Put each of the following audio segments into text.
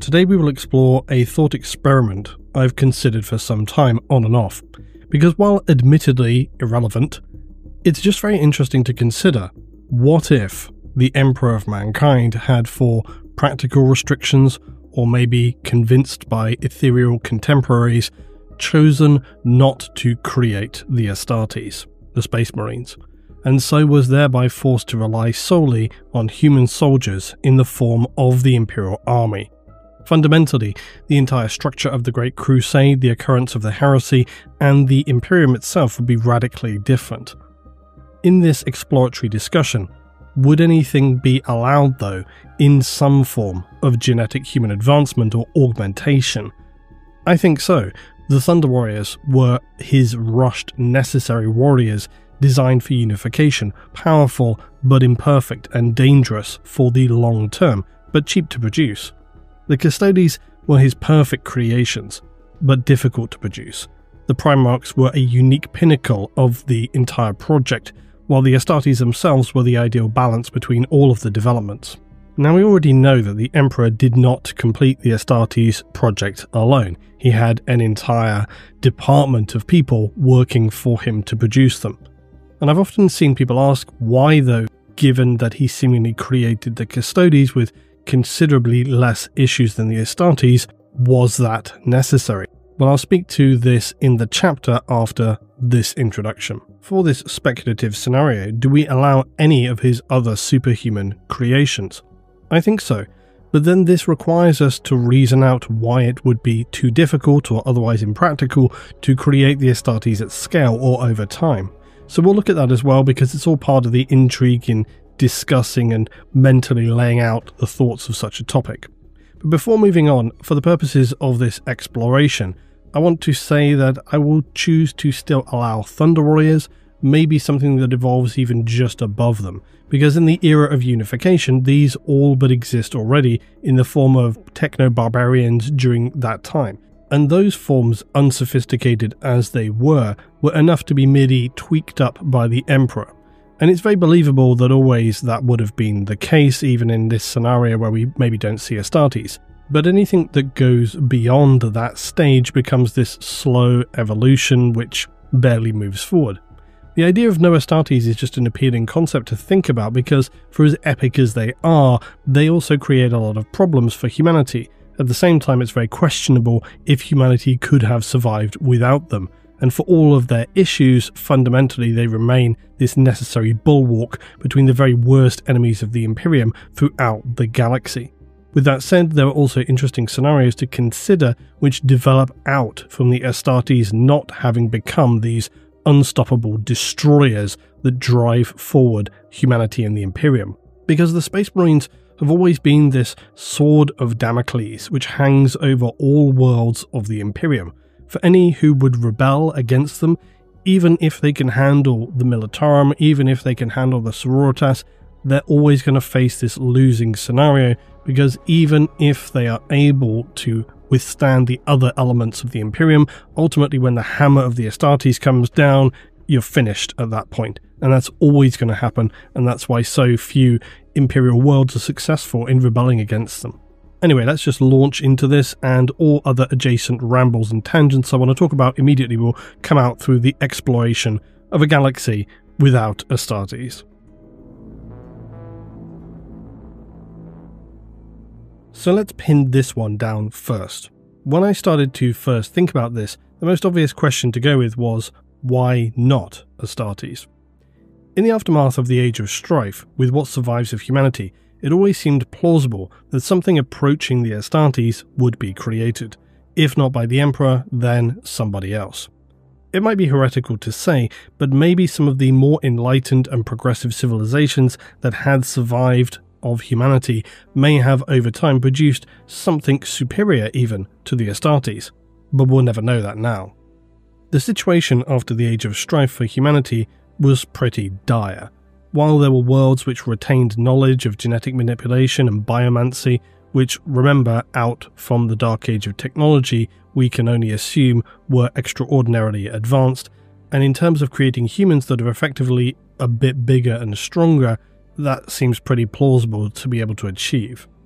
Today we will explore a thought experiment I've considered for some time on and off, because while admittedly irrelevant, it's just very interesting to consider. What if the Emperor of Mankind had, for practical restrictions, or maybe convinced by ethereal contemporaries, chosen not to create the Astartes, the Space Marines, and so was thereby forced to rely solely on human soldiers in the form of the Imperial Army? Fundamentally, the entire structure of the Great Crusade, the occurrence of the heresy, and the Imperium itself would be radically different. In this exploratory discussion, would anything be allowed, though, in some form of genetic human advancement or augmentation? I think so. The Thunder Warriors were his rushed, necessary warriors designed for unification, powerful but imperfect and dangerous for the long term, but cheap to produce. The Custodes were his perfect creations, but difficult to produce. The Primarchs were a unique pinnacle of the entire project, while the Astartes themselves were the ideal balance between all of the developments. Now, we already know that the Emperor did not complete the Astartes project alone. He had an entire department of people working for him to produce them. And I've often seen people ask why, though, given that he seemingly created the Custodes with considerably less issues than the Astartes, was that necessary? Well, I'll speak to this in the chapter after this introduction. For this speculative scenario, do we allow any of his other superhuman creations? I think so, but then this requires us to reason out why it would be too difficult or otherwise impractical to create the Astartes at scale or over time. So we'll look at that as well, because it's all part of the intrigue in discussing and mentally laying out the thoughts of such a topic. But before moving on, for the purposes of this exploration, I want to say that I will choose to still allow Thunder Warriors, maybe something that evolves even just above them, because in the era of unification, these all but exist already in the form of techno-barbarians during that time. And those forms, unsophisticated as they were enough to be merely tweaked up by the Emperor. And it's very believable that always that would have been the case, even in this scenario where we maybe don't see Astartes. But anything that goes beyond that stage becomes this slow evolution which barely moves forward. The idea of no Astartes is just an appealing concept to think about, because for as epic as they are, they also create a lot of problems for humanity. At the same time, it's very questionable if humanity could have survived without them. And for all of their issues, fundamentally they remain this necessary bulwark between the very worst enemies of the Imperium throughout the galaxy. With that said, there are also interesting scenarios to consider which develop out from the Astartes not having become these unstoppable destroyers that drive forward humanity and the Imperium. Because the Space Marines have always been this sword of Damocles which hangs over all worlds of the Imperium. For any who would rebel against them, even if they can handle the Militarum, even if they can handle the Sororitas, they're always going to face this losing scenario, because even if they are able to withstand the other elements of the Imperium, ultimately when the hammer of the Astartes comes down, you're finished at that point. And that's always going to happen, and that's why so few Imperial worlds are successful in rebelling against them. Anyway, let's just launch into this, and all other adjacent rambles and tangents I want to talk about immediately will come out through the exploration of a galaxy without Astartes. So let's pin this one down first. When I started to first think about this, the most obvious question to go with was, why not Astartes? In the aftermath of the Age of Strife, with what survives of humanity, it always seemed plausible that something approaching the Astartes would be created. If not by the Emperor, then somebody else. It might be heretical to say, but maybe some of the more enlightened and progressive civilizations that had survived of humanity may have over time produced something superior even to the Astartes, but we'll never know that now. The situation after the Age of Strife for humanity was pretty dire. While there were worlds which retained knowledge of genetic manipulation and biomancy, which, remember, out from the Dark Age of technology, we can only assume were extraordinarily advanced, and in terms of creating humans that are effectively a bit bigger and stronger, that seems pretty plausible to be able to achieve.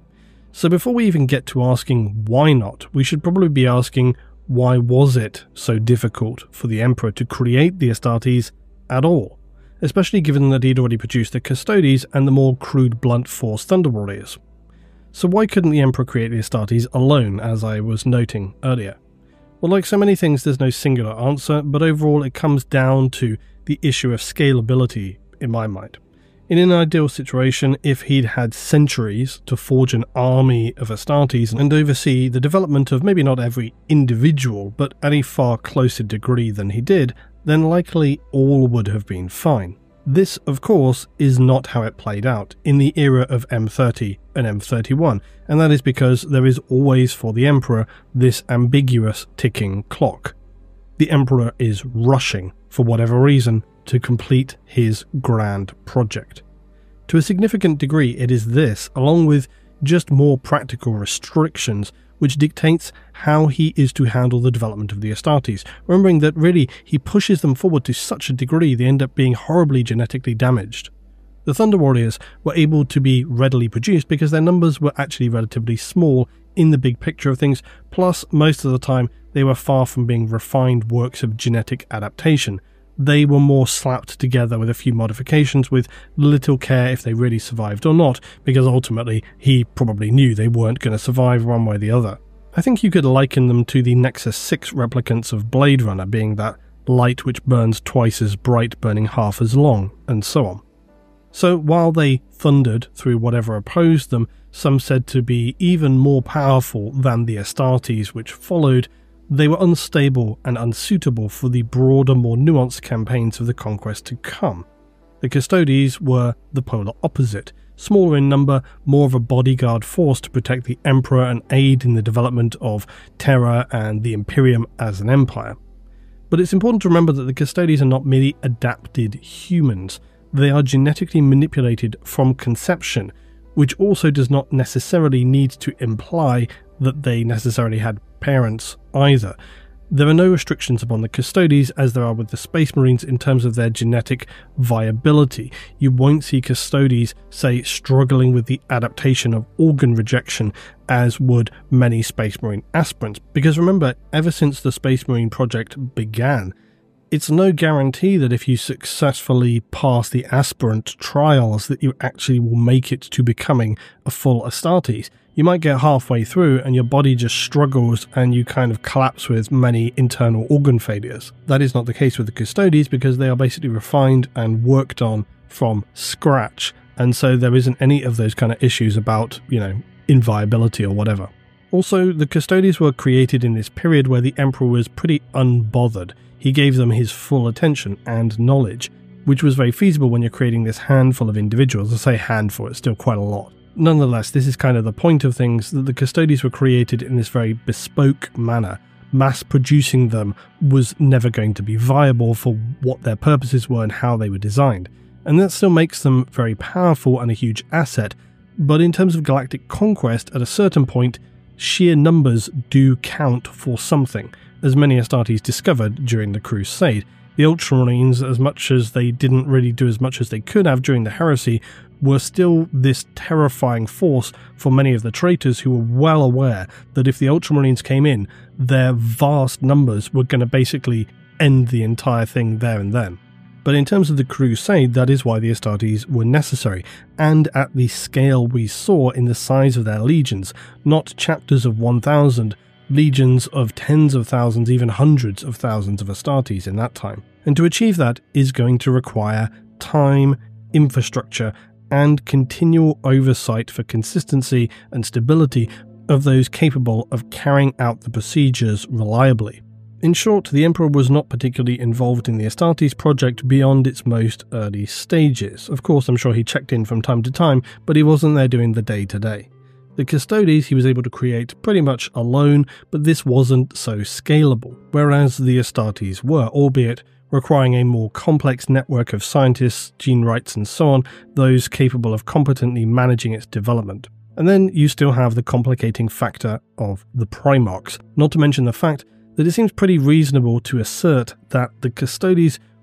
So before we even get to asking why not, we should probably be asking why was it so difficult for the Emperor to create the Astartes at all, especially given that he'd already produced the Custodes and the more crude blunt force Thunder Warriors. So why couldn't the Emperor create the Astartes alone, as I was noting earlier? Well, like so many things, there's no singular answer, but overall it comes down to the issue of scalability in my mind. In an ideal situation, if he'd had centuries to forge an army of Astartes and oversee the development of maybe not every individual, but at a far closer degree than he did, then likely all would have been fine. This, of course, is not how it played out in the era of M30 and M31, and that is because there is always for the Emperor this ambiguous ticking clock. The Emperor is rushing, for whatever reason, to complete his grand project. To a significant degree, it is this, along with just more practical restrictions, which dictates how he is to handle the development of the Astartes, remembering that really he pushes them forward to such a degree they end up being horribly genetically damaged. The Thunder Warriors were able to be readily produced because their numbers were actually relatively small in the big picture of things, plus most of the time they were far from being refined works of genetic adaptation. They were more slapped together with a few modifications with little care if they really survived or not, because ultimately he probably knew they weren't going to survive one way or the other. I think you could liken them to the Nexus 6 replicants of Blade Runner, being that light which burns twice as bright, burning half as long, and so on. So while they thundered through whatever opposed them, some said to be even more powerful than the Astartes which followed, they were unstable and unsuitable for the broader, more nuanced campaigns of the conquest to come. The Custodes were the polar opposite, smaller in number, more of a bodyguard force to protect the Emperor and aid in the development of Terra and the Imperium as an empire. But it's important to remember that the Custodes are not merely adapted humans, they are genetically manipulated from conception, which also does not necessarily need to imply that they necessarily had parents either. There are no restrictions upon the Custodes as there are with the Space Marines in terms of their genetic viability. You won't see Custodes, say, struggling with the adaptation of organ rejection as would many Space Marine aspirants, because remember, ever since the Space Marine project began, it's no guarantee that if you successfully pass the aspirant trials that you actually will make it to becoming a full Astartes. You might get halfway through and your body just struggles and you kind of collapse with many internal organ failures. That is not the case with the Custodes because they are basically refined and worked on from scratch, and so there isn't any of those kind of issues about, inviability or whatever. Also, the Custodes were created in this period where the Emperor was pretty unbothered. He gave them his full attention and knowledge, which was very feasible when you're creating this handful of individuals. I say handful, it's still quite a lot. Nonetheless, this is kind of the point of things, that the Custodes were created in this very bespoke manner. Mass producing them was never going to be viable for what their purposes were and how they were designed. And that still makes them very powerful and a huge asset, but in terms of galactic conquest, at a certain point, sheer numbers do count for something, as many Astartes discovered during the Crusade. The Ultramarines, as much as they didn't really do as much as they could have during the Heresy, were still this terrifying force for many of the traitors who were well aware that if the Ultramarines came in, their vast numbers were going to basically end the entire thing there and then. But in terms of the Crusade, that is why the Astartes were necessary, and at the scale we saw in the size of their legions, not chapters of 1,000, legions of tens of thousands, even hundreds of thousands of Astartes in that time. And to achieve that is going to require time, infrastructure, and continual oversight for consistency and stability of those capable of carrying out the procedures reliably. In short, the Emperor was not particularly involved in the Astartes project beyond its most early stages. Of course, I'm sure he checked in from time to time, but he wasn't there doing the day-to-day. The Custodes he was able to create pretty much alone, but this wasn't so scalable, whereas the Astartes were, albeit requiring a more complex network of scientists, gene wrights and so on, those capable of competently managing its development. And then you still have the complicating factor of the Primarchs, not to mention the fact that it seems pretty reasonable to assert that the Custodes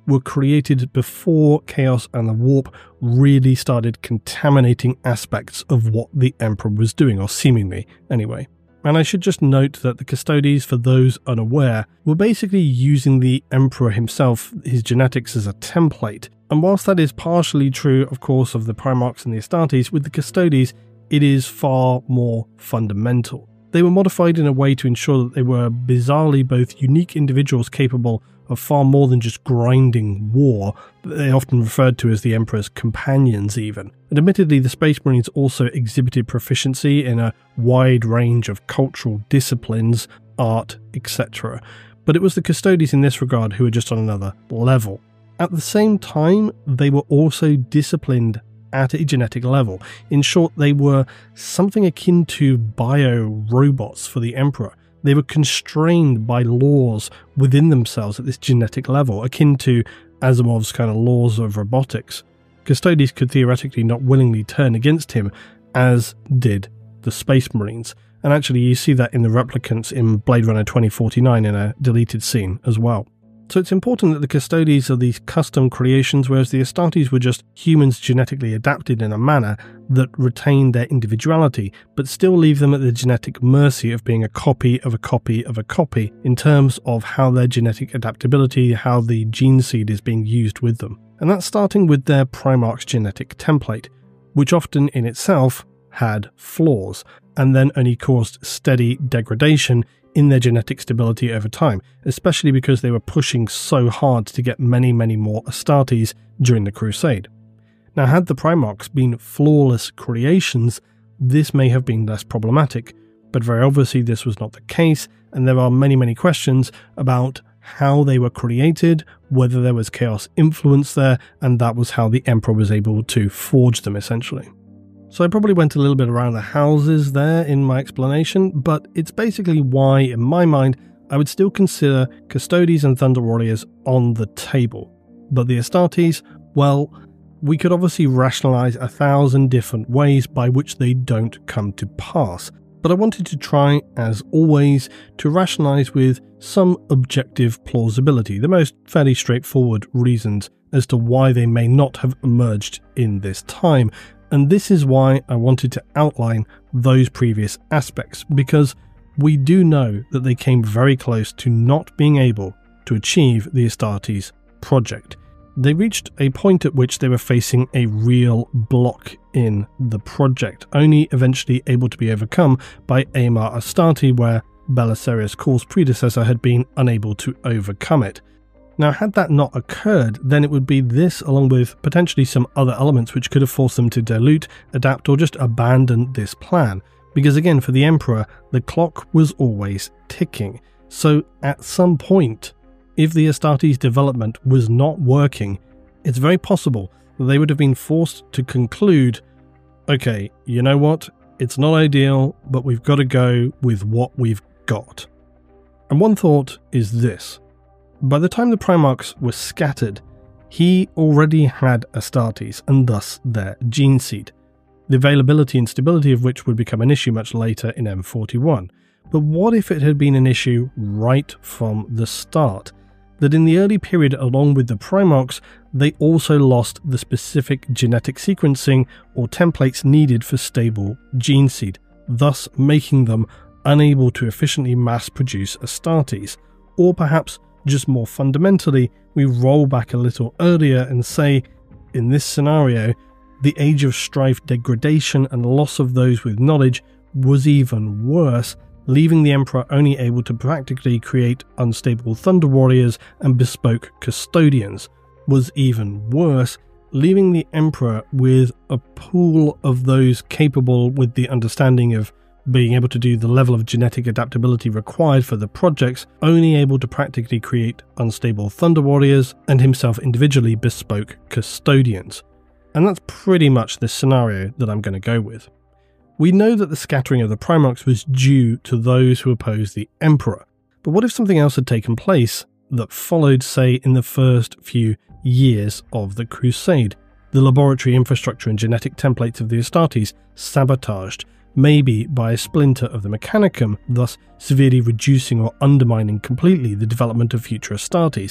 were created before Chaos and the Warp really started contaminating aspects of what the Emperor was doing, or seemingly anyway. And I should just note that the Custodes, for those unaware, were basically using the Emperor himself, his genetics, as a template. And whilst that is partially true, of course, of the Primarchs and the Astartes, with the Custodes, it is far more fundamental. They were modified in a way to ensure that they were bizarrely both unique individuals capable of far more than just grinding war, that they often referred to as the Emperor's companions even. And admittedly, the Space Marines also exhibited proficiency in a wide range of cultural disciplines, art, etc. But it was the Custodes in this regard who were just on another level. At the same time, they were also disciplined at a genetic level. In short, they were something akin to bio-robots for the Emperor. They were constrained by laws within themselves at this genetic level, akin to Asimov's kind of laws of robotics. Custodes could theoretically not willingly turn against him, as did the Space Marines. And actually, you see that in the replicants in Blade Runner 2049 in a deleted scene as well. So it's important that the Custodes are these custom creations, whereas the Astartes were just humans genetically adapted in a manner that retained their individuality, but still leave them at the genetic mercy of being a copy of a copy of a copy in terms of how their genetic adaptability, how the gene seed is being used with them. And that's starting with their Primarch's genetic template, which often in itself had flaws, and then only caused steady degradation in their genetic stability over time, especially because they were pushing so hard to get many, many more Astartes during the Crusade. Now, had the Primarchs been flawless creations, this may have been less problematic, but very obviously this was not the case, and there are many, many questions about how they were created, whether there was Chaos influence there, and that was how the Emperor was able to forge them, essentially. So I probably went a little bit around the houses there in my explanation, but it's basically why, in my mind, I would still consider Custodes and Thunder Warriors on the table. But the Astartes, well, we could obviously rationalize 1,000 different ways by which they don't come to pass. But I wanted to try, as always, to rationalize with some objective plausibility, the most fairly straightforward reasons as to why they may not have emerged in this time. And this is why I wanted to outline those previous aspects, because we do know that they came very close to not being able to achieve the Astartes project. They reached a point at which they were facing a real block in the project, only eventually able to be overcome by Aemar Astarte, where Belisarius Caul's predecessor had been unable to overcome it. Now, had that not occurred, then it would be this, along with potentially some other elements which could have forced them to dilute, adapt, or just abandon this plan. Because again, for the Emperor, the clock was always ticking. So at some point, if the Astartes development was not working, it's very possible that they would have been forced to conclude, okay, you know what, it's not ideal, but we've got to go with what we've got. And one thought is this. By the time the Primarchs were scattered, he already had Astartes, and thus their gene seed, the availability and stability of which would become an issue much later in M41. But what if it had been an issue right from the start? That in the early period, along with the Primarchs, they also lost the specific genetic sequencing or templates needed for stable gene seed, thus making them unable to efficiently mass produce Astartes. Or perhaps, just more fundamentally, we roll back a little earlier and say, in this scenario, the Age of Strife degradation and loss of those with knowledge was even worse, leaving the Emperor only able to practically create unstable Thunder Warriors and bespoke Custodians, was even worse, leaving the Emperor with a pool of those capable with the understanding of being able to do the level of genetic adaptability required for the projects, only able to practically create unstable Thunder Warriors and himself individually bespoke Custodians. And that's pretty much the scenario that I'm going to go with. We know that the scattering of the Primarchs was due to those who opposed the Emperor, but what if something else had taken place that followed, say, in the first few years of the Crusade? The laboratory infrastructure and genetic templates of the Astartes sabotaged, maybe by a splinter of the Mechanicum, thus severely reducing or undermining completely the development of future Astartes.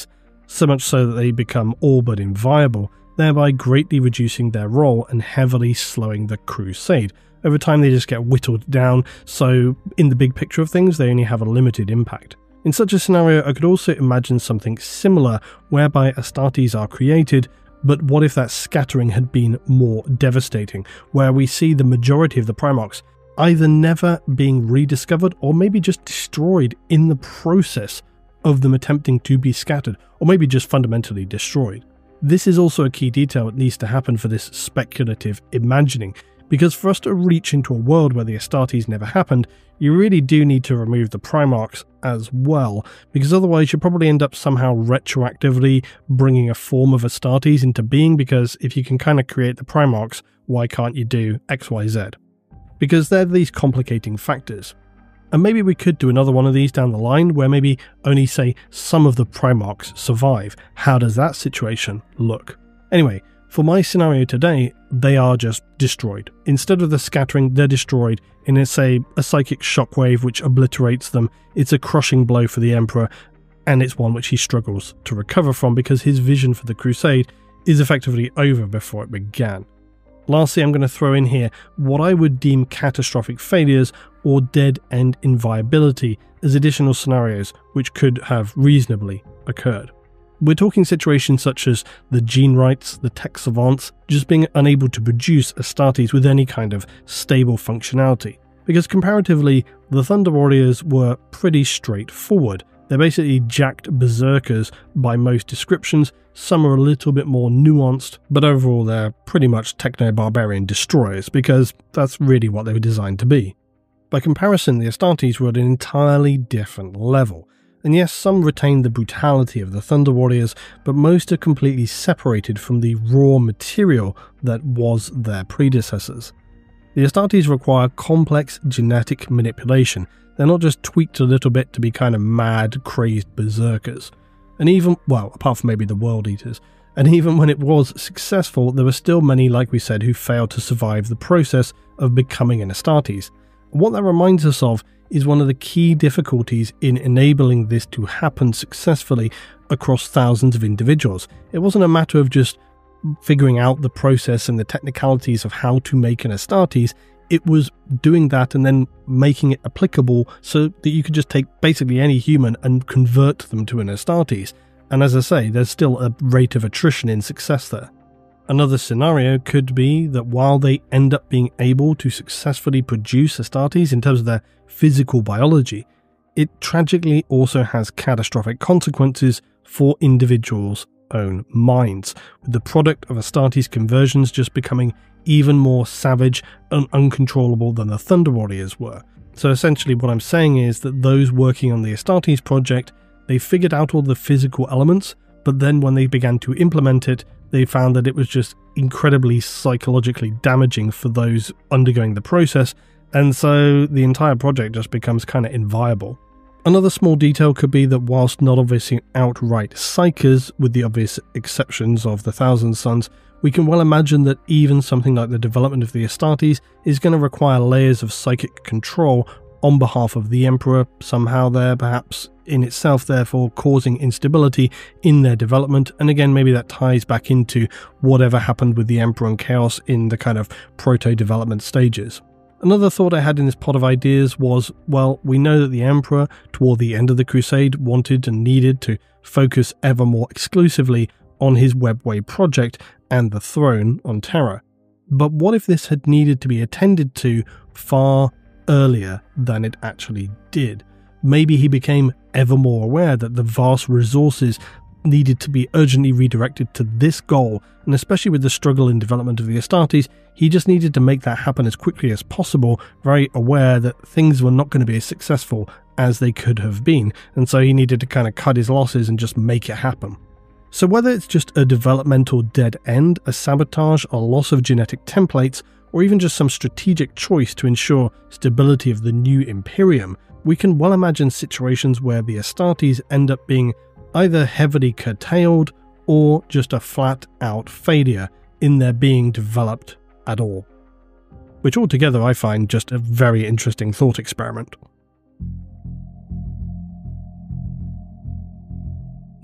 so much so that they become all but inviable, thereby greatly reducing their role and heavily slowing the crusade. Over time they just get whittled down, so in the big picture of things they only have a limited impact. In such a scenario, I could also imagine something similar, whereby Astartes are created, but what if that scattering had been more devastating, where we see the majority of the Primarchs either never being rediscovered or maybe just destroyed in the process of them attempting to be scattered, or maybe just fundamentally destroyed. This is also a key detail that needs to happen for this speculative imagining, because for us to reach into a world where the Astartes never happened, you really do need to remove the Primarchs as well, because otherwise you'll probably end up somehow retroactively bringing a form of Astartes into being, because if you can kind of create the Primarchs, why can't you do XYZ? Because they're these complicating factors. And maybe we could do another one of these down the line, where maybe only, say, some of the Primarchs survive. How does that situation look? Anyway, for my scenario today, they are just destroyed. Instead of the scattering, they're destroyed in, say, a psychic shockwave which obliterates them. It's a crushing blow for the Emperor, and it's one which he struggles to recover from because his vision for the Crusade is effectively over before it began. Lastly, I'm going to throw in here what I would deem catastrophic failures or dead-end inviability as additional scenarios which could have reasonably occurred. We're talking situations such as the Generites, the Tech Savants, just being unable to produce Astartes with any kind of stable functionality. Because comparatively, the Thunder Warriors were pretty straightforward. They're basically jacked berserkers by most descriptions. Some are a little bit more nuanced, but overall they're pretty much techno-barbarian destroyers, because that's really what they were designed to be. By comparison, the Astartes were at an entirely different level. And yes, some retain the brutality of the Thunder Warriors, but most are completely separated from the raw material that was their predecessors. The Astartes require complex genetic manipulation. They're not just tweaked a little bit to be kind of mad, crazed berserkers. And even, well, apart from maybe the World Eaters, and even when it was successful, there were still many, like we said, who failed to survive the process of becoming an Astartes. And what that reminds us of is one of the key difficulties in enabling this to happen successfully across thousands of individuals. It wasn't a matter of just figuring out the process and the technicalities of how to make an Astartes. It was doing that and then making it applicable so that you could just take basically any human and convert them to an Astartes. And as I say, there's still a rate of attrition in success there. Another scenario could be that while they end up being able to successfully produce Astartes in terms of their physical biology, it tragically also has catastrophic consequences for individuals' own minds, with the product of Astartes conversions just becoming even more savage and uncontrollable than the Thunder Warriors were. So essentially what I'm saying is that those working on the Astartes project, they figured out all the physical elements, but then when they began to implement it, they found that it was just incredibly psychologically damaging for those undergoing the process, and so the entire project just becomes kind of inviable. Another small detail could be that whilst not obviously outright psychers, with the obvious exceptions of the Thousand Sons, we can well imagine that even something like the development of the Astartes is going to require layers of psychic control on behalf of the Emperor, somehow there perhaps in itself therefore causing instability in their development. And again, maybe that ties back into whatever happened with the Emperor and Chaos in the kind of proto-development stages. Another thought I had in this pot of ideas was, well, we know that the Emperor, toward the end of the Crusade, wanted and needed to focus ever more exclusively on his Webway project and the throne on Terra. But what if this had needed to be attended to far earlier than it actually did? Maybe he became ever more aware that the vast resources needed to be urgently redirected to this goal, and especially with the struggle in development of the Astartes, he just needed to make that happen as quickly as possible, very aware that things were not going to be as successful as they could have been, and so he needed to kind of cut his losses and just make it happen. So whether it's just a developmental dead end, a sabotage, a loss of genetic templates, or even just some strategic choice to ensure stability of the new Imperium, we can well imagine situations where the Astartes end up being either heavily curtailed or just a flat-out failure in their being developed at all. Which altogether I find just a very interesting thought experiment.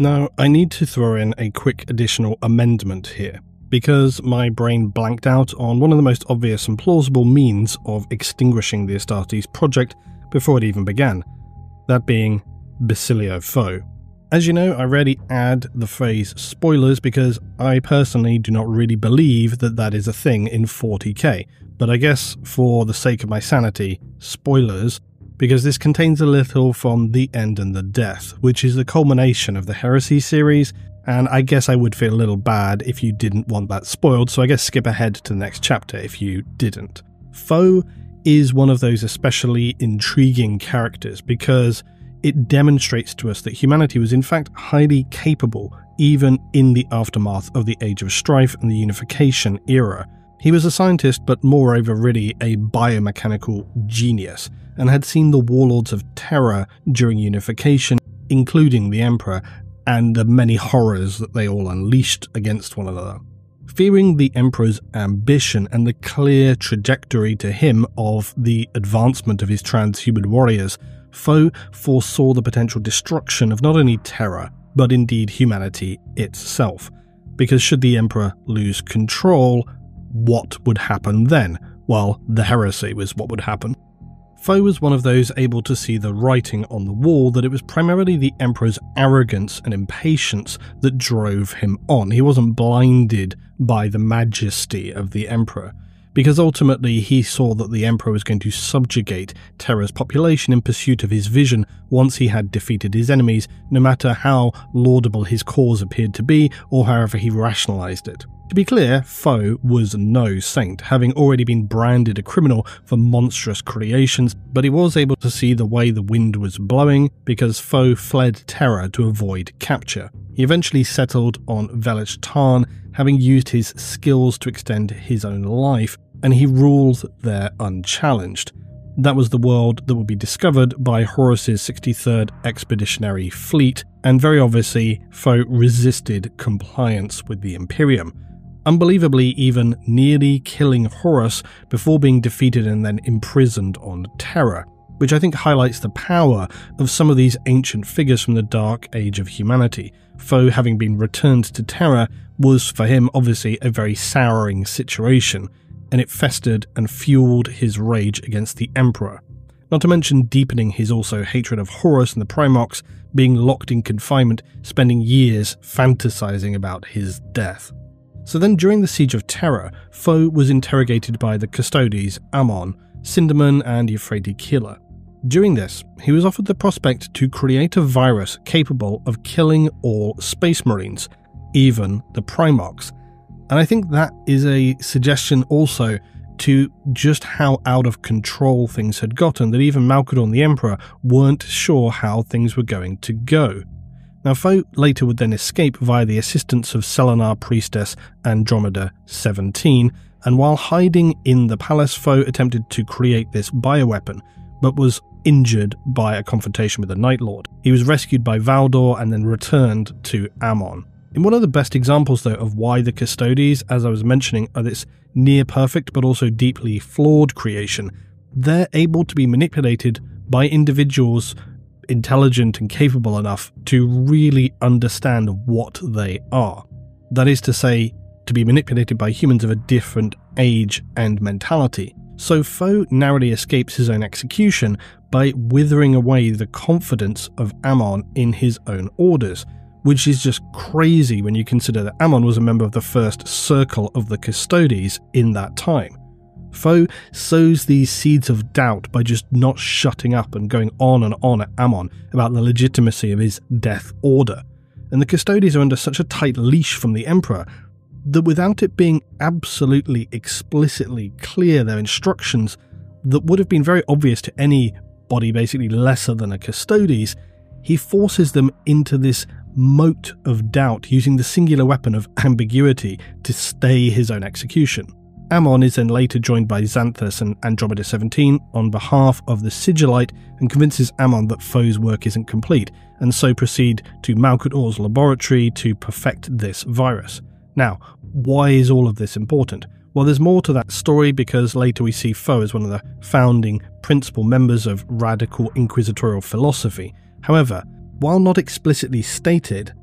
Now, I need to throw in a quick additional amendment here, because my brain blanked out on one of the most obvious and plausible means of extinguishing the Astartes project before it even began, that being Basilio Foe. As you know, I rarely add the phrase spoilers because I personally do not really believe that that is a thing in 40k, but I guess for the sake of my sanity, spoilers, because this contains a little from The End and the Death, which is the culmination of the Heresy series, and I guess I would feel a little bad if you didn't want that spoiled, so I guess skip ahead to the next chapter if you didn't. Foe is one of those especially intriguing characters because it demonstrates to us that humanity was in fact highly capable even in the aftermath of the Age of Strife and the Unification era. He was a scientist, but moreover really a biomechanical genius, and had seen the warlords of Terra during Unification, including the Emperor, and the many horrors that they all unleashed against one another. Fearing the Emperor's ambition and the clear trajectory to him of the advancement of his transhuman warriors, Foe foresaw the potential destruction of not only Terra, but indeed humanity itself. Because should the Emperor lose control, what would happen then? Well, the heresy was what would happen. Foe was one of those able to see the writing on the wall that it was primarily the Emperor's arrogance and impatience that drove him on. He wasn't blinded by the majesty of the Emperor, because ultimately he saw that the Emperor was going to subjugate Terra's population in pursuit of his vision once he had defeated his enemies, no matter how laudable his cause appeared to be or however he rationalized it. To be clear, Foe was no saint, having already been branded a criminal for monstrous creations, but he was able to see the way the wind was blowing because Foe fled Terra to avoid capture. He eventually settled on Velich Tarn, having used his skills to extend his own life, and he ruled there unchallenged. That was the world that would be discovered by Horus's 63rd Expeditionary Fleet, and very obviously, Foe resisted compliance with the Imperium, unbelievably even nearly killing Horus before being defeated and then imprisoned on Terra, which I think highlights the power of some of these ancient figures from the Dark Age of humanity. Foe, having been returned to Terra, was for him obviously a very souring situation, and it festered and fueled his rage against the Emperor, not to mention deepening his also hatred of Horus and the Primox, being locked in confinement, spending years fantasizing about his death. So then during the Siege of Terra, Foe was interrogated by the Custodes Amon, Sindaman and Euphrates Killer. During this, he was offered the prospect to create a virus capable of killing all Space Marines, even the Primox. And I think that is a suggestion also to just how out of control things had gotten, that even Malkador and the Emperor weren't sure how things were going to go. Now, Foe later would then escape via the assistance of Selenar Priestess Andromeda 17, and while hiding in the palace, Foe attempted to create this bioweapon, but was injured by a confrontation with the Night Lord. He was rescued by Valdor and then returned to Amon. In one of the best examples, though, of why the Custodes, as I was mentioning, are this near-perfect but also deeply flawed creation, they're able to be manipulated by individuals intelligent and capable enough to really understand what they are. That is to say, to be manipulated by humans of a different age and mentality. So Foe narrowly escapes his own execution by withering away the confidence of Amon in his own orders, which is just crazy when you consider that Amon was a member of the first circle of the Custodes in that time. Foe sows these seeds of doubt by just not shutting up and going on at Amon about the legitimacy of his death order, and the Custodes are under such a tight leash from the Emperor that without it being absolutely explicitly clear their instructions that would have been very obvious to anybody basically lesser than a Custodes, he forces them into this moat of doubt using the singular weapon of ambiguity to stay his own execution. Amon is then later joined by Xanthus and Andromeda 17 on behalf of the Sigillite and convinces Amon that Foe's work isn't complete, and so proceed to Malkador's laboratory to perfect this virus. Now, why is all of this important? Well, there's more to that story because later we see Foe as one of the founding principal members of radical inquisitorial philosophy. However, while not explicitly stated,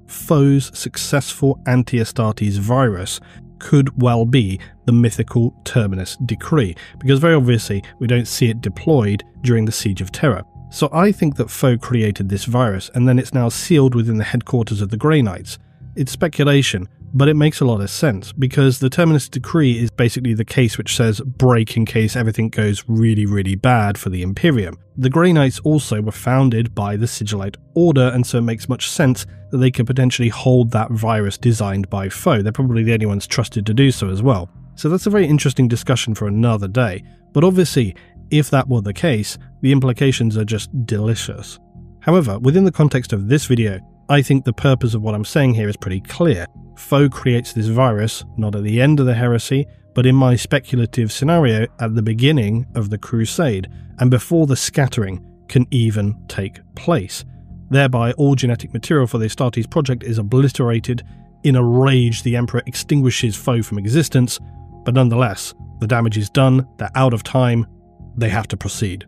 Foe's successful anti-Astartes virus could well be the mythical Terminus Decree, because very obviously we don't see it deployed during the Siege of Terra. So I think that Foe created this virus and then it's now sealed within the headquarters of the Grey Knights. It's speculation, but it makes a lot of sense, because the Terminus Decree is basically the case which says break in case everything goes really, really bad for the Imperium. The Grey Knights also were founded by the Sigillite Order, and so it makes much sense that they could potentially hold that virus designed by Foe. They're probably the only ones trusted to do so as well. So that's a very interesting discussion for another day, but obviously, if that were the case, the implications are just delicious. However, within the context of this video, I think the purpose of what I'm saying here is pretty clear. Foe creates this virus, not at the end of the heresy, but in my speculative scenario at the beginning of the Crusade, and before the scattering can even take place. Thereby, all genetic material for the Astartes project is obliterated. In a rage, the Emperor extinguishes Foe from existence, but nonetheless, the damage is done, they're out of time, they have to proceed.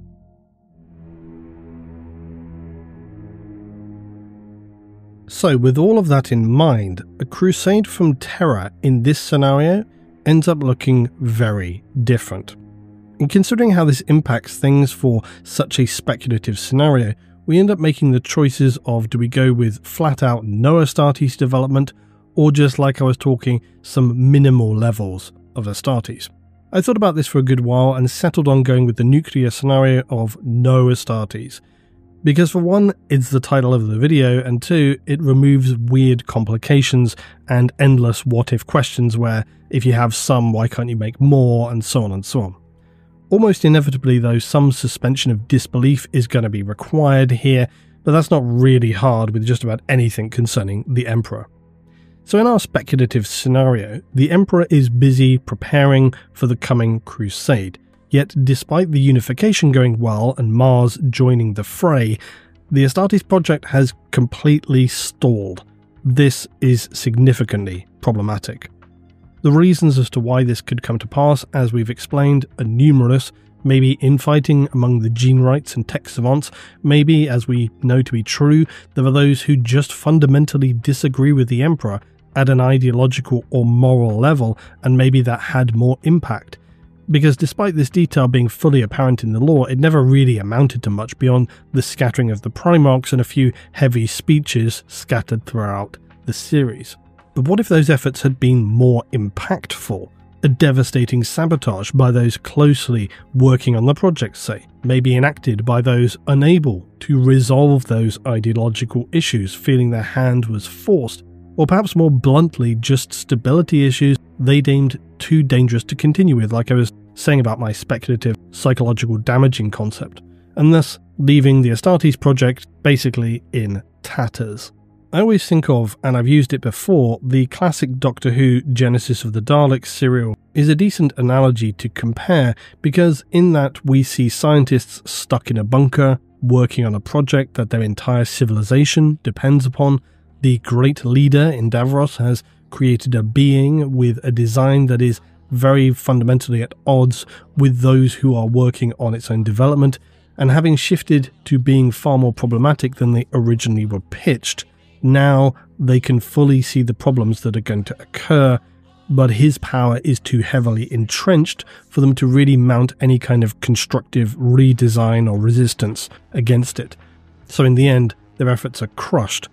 So with all of that in mind, a crusade from Terra in this scenario ends up looking very different. And considering how this impacts things for such a speculative scenario, we end up making the choices of, do we go with flat out no Astartes development, or just, like I was talking, some minimal levels of Astartes. I thought about this for a good while and settled on going with the nuclear scenario of no Astartes. Because for one, it's the title of the video, and two, it removes weird complications and endless what-if questions where, if you have some, why can't you make more, and so on and so on. Almost inevitably though, some suspension of disbelief is going to be required here, but that's not really hard with just about anything concerning the Emperor. So in our speculative scenario, the Emperor is busy preparing for the coming crusade. Yet, despite the unification going well and Mars joining the fray, the Astartes project has completely stalled. This is significantly problematic. The reasons as to why this could come to pass, as we've explained, are numerous. Maybe infighting among the gene rights and tech savants. Maybe, as we know to be true, there are those who just fundamentally disagree with the Emperor at an ideological or moral level, and maybe that had more impact. Because despite this detail being fully apparent in the lore, it never really amounted to much beyond the scattering of the Primarchs and a few heavy speeches scattered throughout the series. But what if those efforts had been more impactful? A devastating sabotage by those closely working on the project, say, maybe enacted by those unable to resolve those ideological issues, feeling their hand was forced, or perhaps more bluntly, just stability issues they deemed too dangerous to continue with, like I was saying about my speculative psychological damaging concept, and thus leaving the Astartes project basically in tatters. I always think of, and I've used it before, the classic Doctor Who Genesis of the Daleks serial is a decent analogy to compare, because in that we see scientists stuck in a bunker, working on a project that their entire civilization depends upon. The great leader in Davros has created a being with a design that is very fundamentally at odds with those who are working on its own development, and having shifted to being far more problematic than they originally were pitched, now they can fully see the problems that are going to occur, but his power is too heavily entrenched for them to really mount any kind of constructive redesign or resistance against it. So in the end, their efforts are crushed.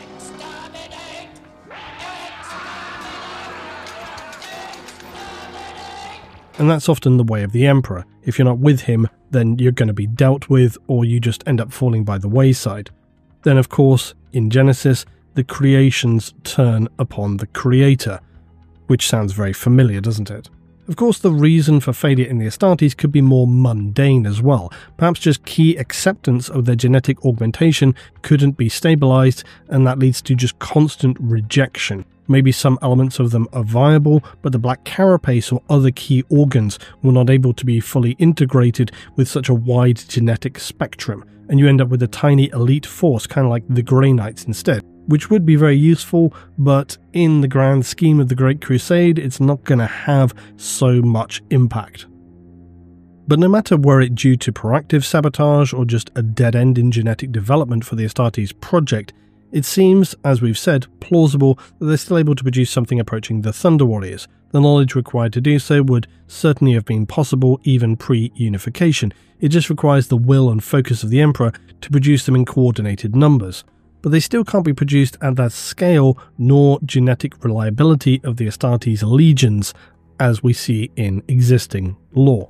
And that's often the way of the Emperor. If you're not with him, then you're going to be dealt with, or you just end up falling by the wayside. Then, of course, in Genesis, the creations turn upon the Creator, which sounds very familiar, doesn't it? Of course, the reason for failure in the Astartes could be more mundane as well. Perhaps just key acceptance of their genetic augmentation couldn't be stabilized, and that leads to just constant rejection. Maybe some elements of them are viable, but the black carapace or other key organs were not able to be fully integrated with such a wide genetic spectrum, and you end up with a tiny elite force, kind of like the Grey Knights instead, which would be very useful, but in the grand scheme of the Great Crusade, it's not going to have so much impact. But no matter were it due to proactive sabotage or just a dead end in genetic development for the Astartes project, It seems, as we've said, plausible that they're still able to produce something approaching the Thunder Warriors. The knowledge required to do so would certainly have been possible even pre-unification. It just requires the will and focus of the Emperor to produce them in coordinated numbers. But they still can't be produced at that scale nor genetic reliability of the Astartes legions as we see in existing lore.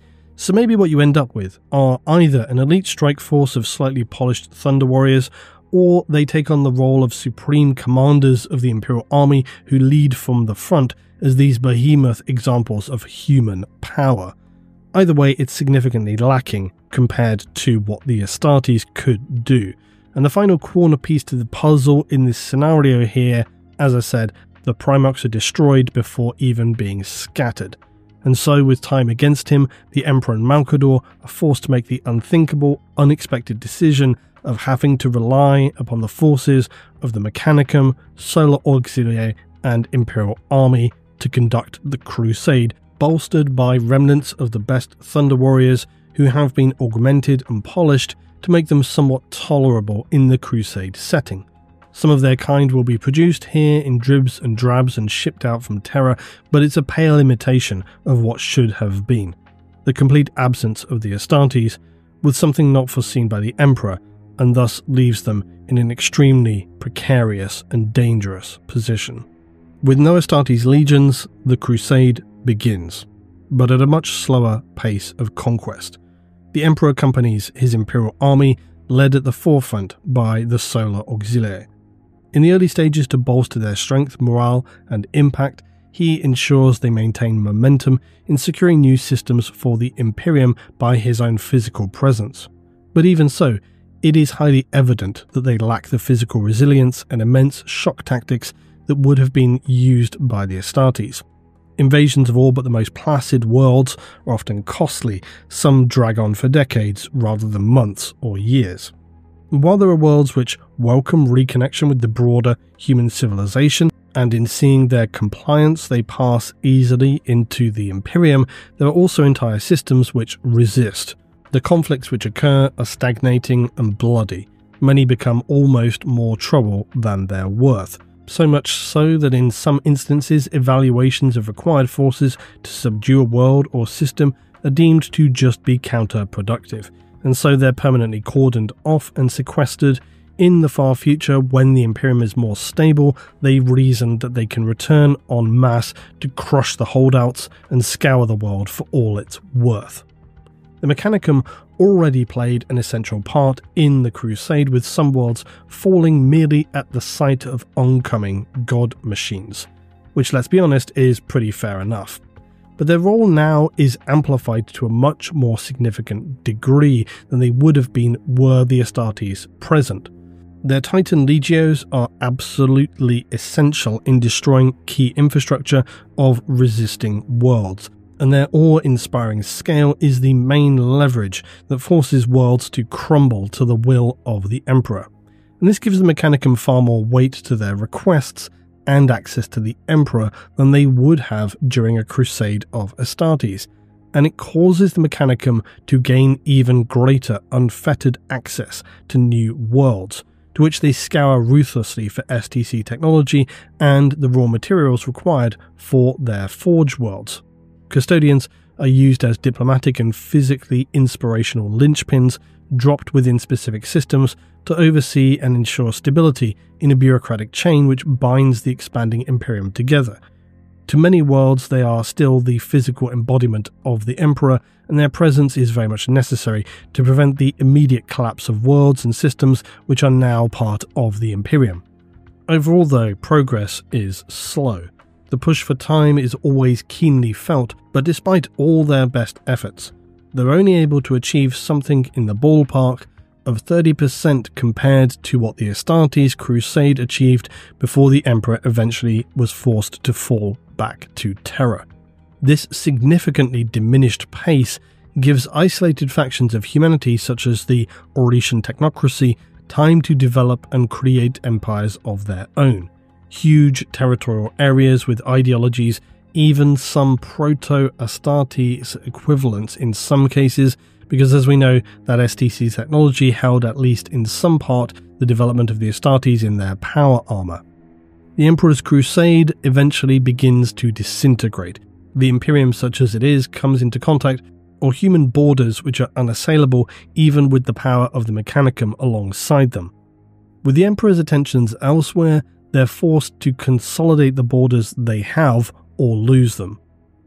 So maybe what you end up with are either an elite strike force of slightly polished Thunder Warriors, or they take on the role of supreme commanders of the Imperial Army who lead from the front as these behemoth examples of human power. Either way, it's significantly lacking compared to what the Astartes could do. And the final corner piece to the puzzle in this scenario here, as I said, the Primarchs are destroyed before even being scattered. And so, with time against him, the Emperor and Malcador are forced to make the unthinkable, unexpected decision of having to rely upon the forces of the Mechanicum, Solar Auxiliae, and Imperial Army to conduct the crusade, bolstered by remnants of the best Thunder Warriors who have been augmented and polished to make them somewhat tolerable in the crusade setting. Some of their kind will be produced here in dribs and drabs and shipped out from Terra, but it's a pale imitation of what should have been. The complete absence of the Astartes, with something not foreseen by the Emperor, and thus leaves them in an extremely precarious and dangerous position. With no Astartes legions, the crusade begins, but at a much slower pace of conquest. The Emperor accompanies his Imperial Army, led at the forefront by the Solar Auxiliae. In the early stages, to bolster their strength, morale, and impact, he ensures they maintain momentum in securing new systems for the Imperium by his own physical presence. But even so, it is highly evident that they lack the physical resilience and immense shock tactics that would have been used by the Astartes. Invasions of all but the most placid worlds are often costly, some drag on for decades rather than months or years. While there are worlds which welcome reconnection with the broader human civilization, and in seeing their compliance they pass easily into the Imperium, there are also entire systems which resist. The conflicts which occur are stagnating and bloody. Many become almost more trouble than they're worth. So much so that in some instances evaluations of required forces to subdue a world or system are deemed to just be counterproductive, and so they're permanently cordoned off and sequestered. In the far future, when the Imperium is more stable, they reason that they can return en masse to crush the holdouts and scour the world for all it's worth. The Mechanicum already played an essential part in the crusade, with some worlds falling merely at the sight of oncoming god machines, which, let's be honest, is pretty fair enough. But their role now is amplified to a much more significant degree than they would have been were the Astartes present. Their Titan Legios are absolutely essential in destroying key infrastructure of resisting worlds, and their awe-inspiring scale is the main leverage that forces worlds to crumble to the will of the Emperor. And this gives the Mechanicum far more weight to their requests and access to the Emperor than they would have during a crusade of Astartes, and it causes the Mechanicum to gain even greater unfettered access to new worlds, to which they scour ruthlessly for STC technology and the raw materials required for their forge worlds. Custodians are used as diplomatic and physically inspirational linchpins dropped within specific systems to oversee and ensure stability in a bureaucratic chain which binds the expanding Imperium together. To many worlds, they are still the physical embodiment of the Emperor, and their presence is very much necessary to prevent the immediate collapse of worlds and systems which are now part of the Imperium. Overall, though, progress is slow. The push for time is always keenly felt, but despite all their best efforts, they're only able to achieve something in the ballpark of 30% compared to what the Astartes crusade achieved before the Emperor eventually was forced to fall back to Terra. This significantly diminished pace gives isolated factions of humanity such as the Auretian technocracy time to develop and create empires of their own. Huge territorial areas with ideologies, even some proto-Astartes equivalents in some cases, because as we know, that STC technology held at least in some part the development of the Astartes in their power armor. The Emperor's crusade eventually begins to disintegrate. The Imperium, such as it is, comes into contact or human borders which are unassailable even with the power of the Mechanicum alongside them. With the Emperor's attentions elsewhere, they're forced to consolidate the borders they have or lose them.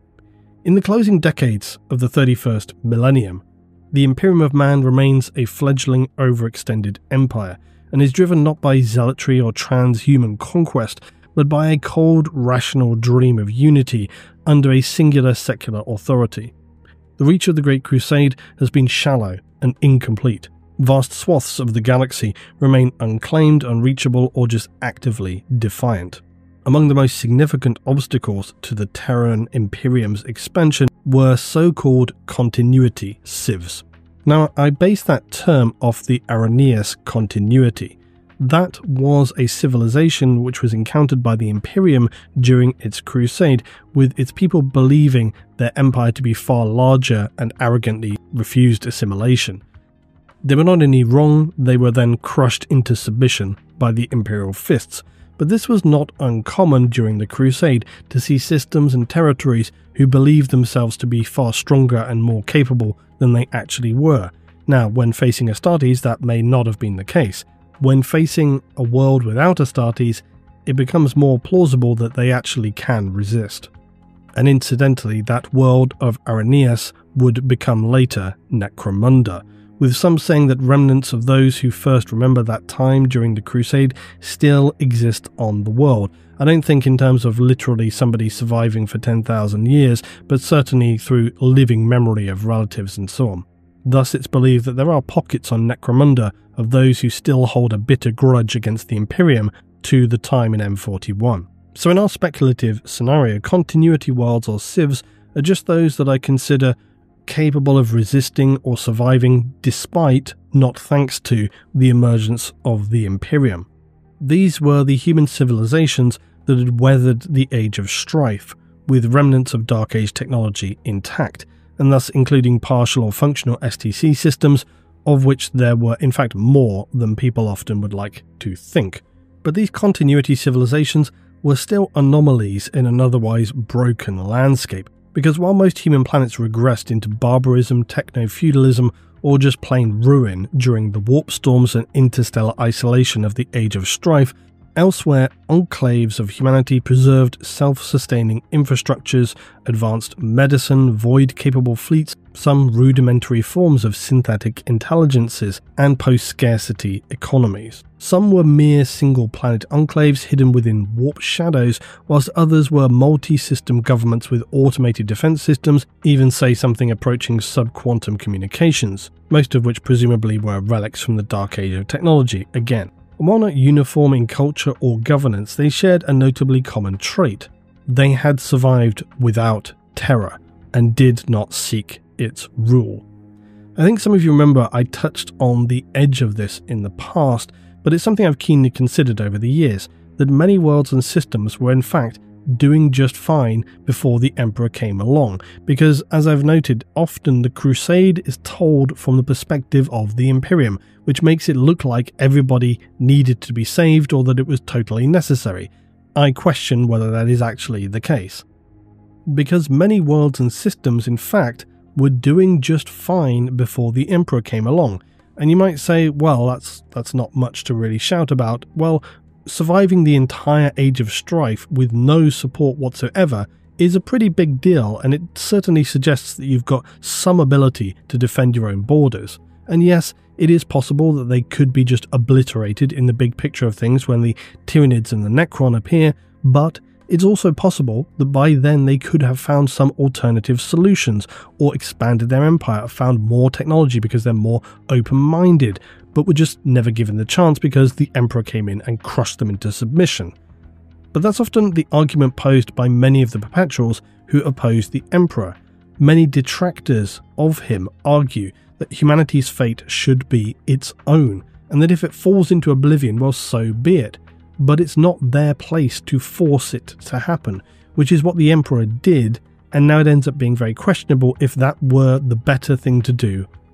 In the closing decades of the 31st millennium, the Imperium of Man remains a fledgling overextended empire and is driven not by zealotry or transhuman conquest, but by a cold, rational dream of unity under a singular secular authority. The reach of the Great Crusade has been shallow and incomplete. Vast swaths of the galaxy remain unclaimed, unreachable, or just actively defiant. Among the most significant obstacles to the Terran Imperium's expansion were so-called continuity civs. Now, I base that term off the Arrhenius continuity. That was a civilization which was encountered by the Imperium during its crusade, with its people believing their empire to be far larger and arrogantly refused assimilation. They were not only wrong, they were then crushed into submission by the Imperial fists. But this was not uncommon during the Crusade to see systems and territories who believed themselves to be far stronger and more capable than they actually were. Now, when facing Astartes, that may not have been the case. When facing a world without Astartes, it becomes more plausible that they actually can resist. And incidentally, that world of Arrhenius would become later Necromunda, with some saying that remnants of those who first remember that time during the Crusade still exist on the world. I don't think in terms of literally somebody surviving for 10,000 years, but certainly through living memory of relatives and so on. Thus, it's believed that there are pockets on Necromunda of those who still hold a bitter grudge against the Imperium to the time in M41. So in our speculative scenario, continuity worlds or civs are just those that I consider capable of resisting or surviving despite, not thanks to, the emergence of the Imperium. These were the human civilizations that had weathered the Age of Strife, with remnants of Dark Age technology intact, and thus including partial or functional STC systems, of which there were in fact more than people often would like to think. But these continuity civilizations were still anomalies in an otherwise broken landscape, because while most human planets regressed into barbarism, techno-feudalism, or just plain ruin during the warp storms and interstellar isolation of the Age of Strife, elsewhere enclaves of humanity preserved self-sustaining infrastructures, advanced medicine, void-capable fleets, some rudimentary forms of synthetic intelligences, and post-scarcity economies. Some were mere single-planet enclaves hidden within warp shadows, whilst others were multi-system governments with automated defense systems, even say something approaching sub-quantum communications, most of which presumably were relics from the Dark Age of technology again. While not uniform in culture or governance, they shared a notably common trait. They had survived without terror and did not seek its rule. I think some of you remember I touched on the edge of this in the past, but it's something I've keenly considered over the years, that many worlds and systems were in fact doing just fine before the Emperor came along, because as I've noted, often the Crusade is told from the perspective of the Imperium, which makes it look like everybody needed to be saved or that it was totally necessary. I question whether that is actually the case. Because many worlds and systems, in fact, were doing just fine before the Emperor came along. And you might say, well, that's not much to really shout about. Well, surviving the entire Age of Strife with no support whatsoever is a pretty big deal, and it certainly suggests that you've got some ability to defend your own borders. And yes, it is possible that they could be just obliterated in the big picture of things when the Tyranids and the Necron appear, but it's also possible that by then they could have found some alternative solutions, or expanded their empire, found more technology because they're more open-minded, but were just never given the chance because the Emperor came in and crushed them into submission. But that's often the argument posed by many of the Perpetuals who oppose the Emperor. Many detractors of him argue that humanity's fate should be its own, and that if it falls into oblivion, well, so be it. But it's not their place to force it to happen, which is what the Emperor did, and now it ends up being very questionable if that were the better thing to do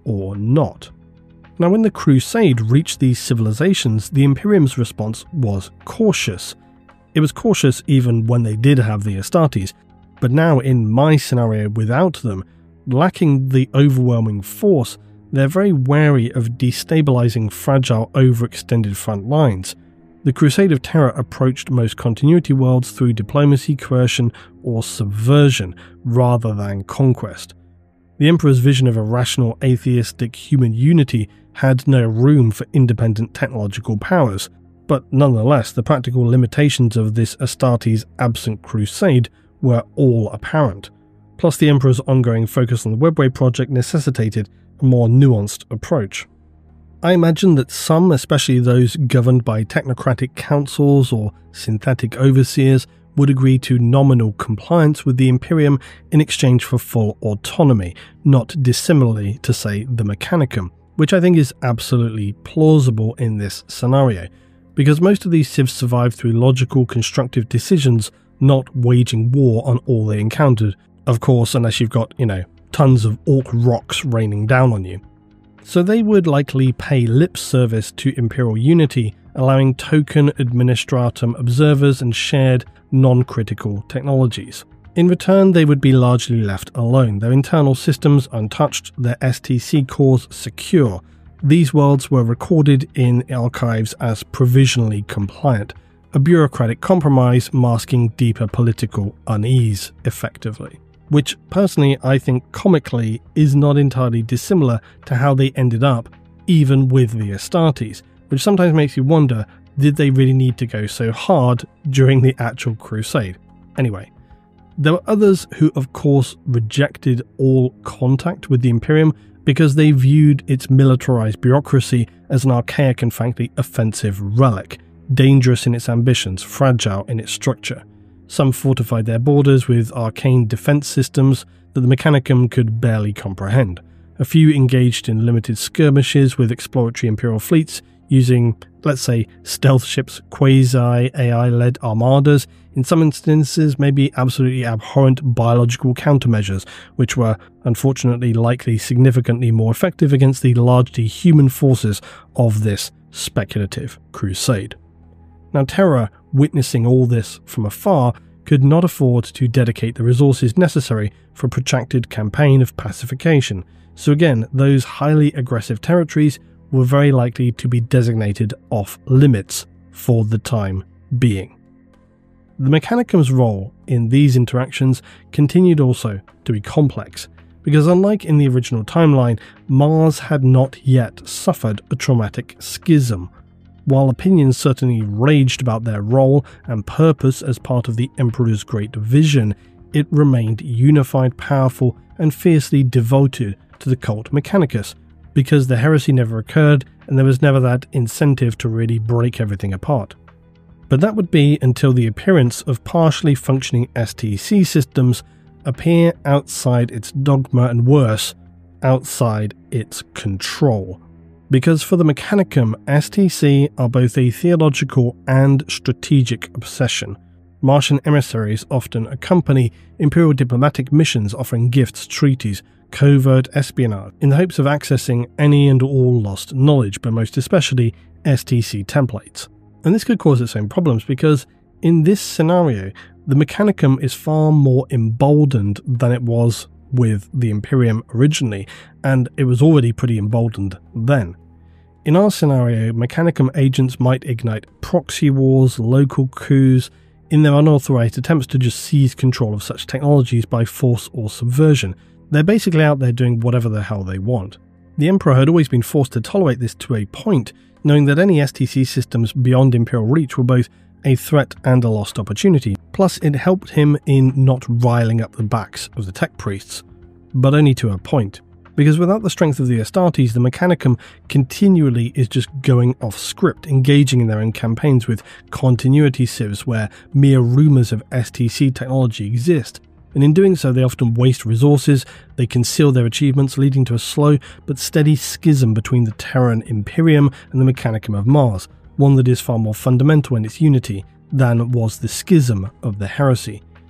or not. Now, when the Crusade reached these civilizations, the Imperium's response was cautious. It was cautious even when they did have the Astartes, but now in my scenario without them, lacking the overwhelming force, they're very wary of destabilizing fragile, overextended front lines. The Crusade of Terror approached most continuity worlds through diplomacy, coercion, or subversion, rather than conquest. The Emperor's vision of a rational, atheistic human unity had no room for independent technological powers, but nonetheless, the practical limitations of this Astartes absent crusade were all apparent. Plus, the Emperor's ongoing focus on the Webway project necessitated a more nuanced approach. I imagine that some, especially those governed by technocratic councils or synthetic overseers, would agree to nominal compliance with the Imperium in exchange for full autonomy, not dissimilarly to, say, the Mechanicum, which I think is absolutely plausible in this scenario, because most of these civs survived through logical, constructive decisions, not waging war on all they encountered, of course, unless you've got, tons of orc rocks raining down on you. So they would likely pay lip service to Imperial unity, allowing token administratum observers and shared non-critical technologies. In return, they would be largely left alone, their internal systems untouched, their STC cores secure. These worlds were recorded in archives as provisionally compliant, a bureaucratic compromise masking deeper political unease, effectively. Which, personally, I think comically is not entirely dissimilar to how they ended up, even with the Astartes, which sometimes makes you wonder, did they really need to go so hard during the actual crusade? Anyway, there were others who, of course, rejected all contact with the Imperium because they viewed its militarized bureaucracy as an archaic and frankly offensive relic, dangerous in its ambitions, fragile in its structure. Some fortified their borders with arcane defense systems that the Mechanicum could barely comprehend. A few engaged in limited skirmishes with exploratory Imperial fleets using, let's say, stealth ships, quasi-AI-led armadas, in some instances maybe absolutely abhorrent biological countermeasures, which were unfortunately likely significantly more effective against the largely human forces of this speculative crusade. Now, Terra, witnessing all this from afar, could not afford to dedicate the resources necessary for a protracted campaign of pacification, so again, those highly aggressive territories were very likely to be designated off-limits for the time being. The Mechanicum's role in these interactions continued also to be complex, because unlike in the original timeline, Mars had not yet suffered a traumatic schism. While opinions certainly raged about their role and purpose as part of the Emperor's Great Vision, it remained unified, powerful, and fiercely devoted to the cult Mechanicus, because the heresy never occurred and there was never that incentive to really break everything apart. But that would be until the appearance of partially functioning STC systems appear outside its dogma and worse, outside its control. Because for the Mechanicum, STC are both a theological and strategic obsession. Martian emissaries often accompany Imperial diplomatic missions offering gifts, treaties, covert espionage, in the hopes of accessing any and all lost knowledge, but most especially STC templates. And this could cause its own problems because, in this scenario, the Mechanicum is far more emboldened than it was with the Imperium originally, and it was already pretty emboldened then. In our scenario, Mechanicum agents might ignite proxy wars, local coups, in their unauthorized attempts to just seize control of such technologies by force or subversion. They're basically out there doing whatever the hell they want. The Emperor had always been forced to tolerate this to a point, knowing that any STC systems beyond Imperial reach were both a threat and a lost opportunity. Plus, it helped him in not riling up the backs of the tech priests. But only to a point. Because without the strength of the Astartes, the Mechanicum continually is just going off script, engaging in their own campaigns with continuity civs where mere rumours of STC technology exist. And in doing so, they often waste resources, they conceal their achievements, leading to a slow but steady schism between the Terran Imperium and the Mechanicum of Mars, one that is far more fundamental in its unity than was the schism of the heresy.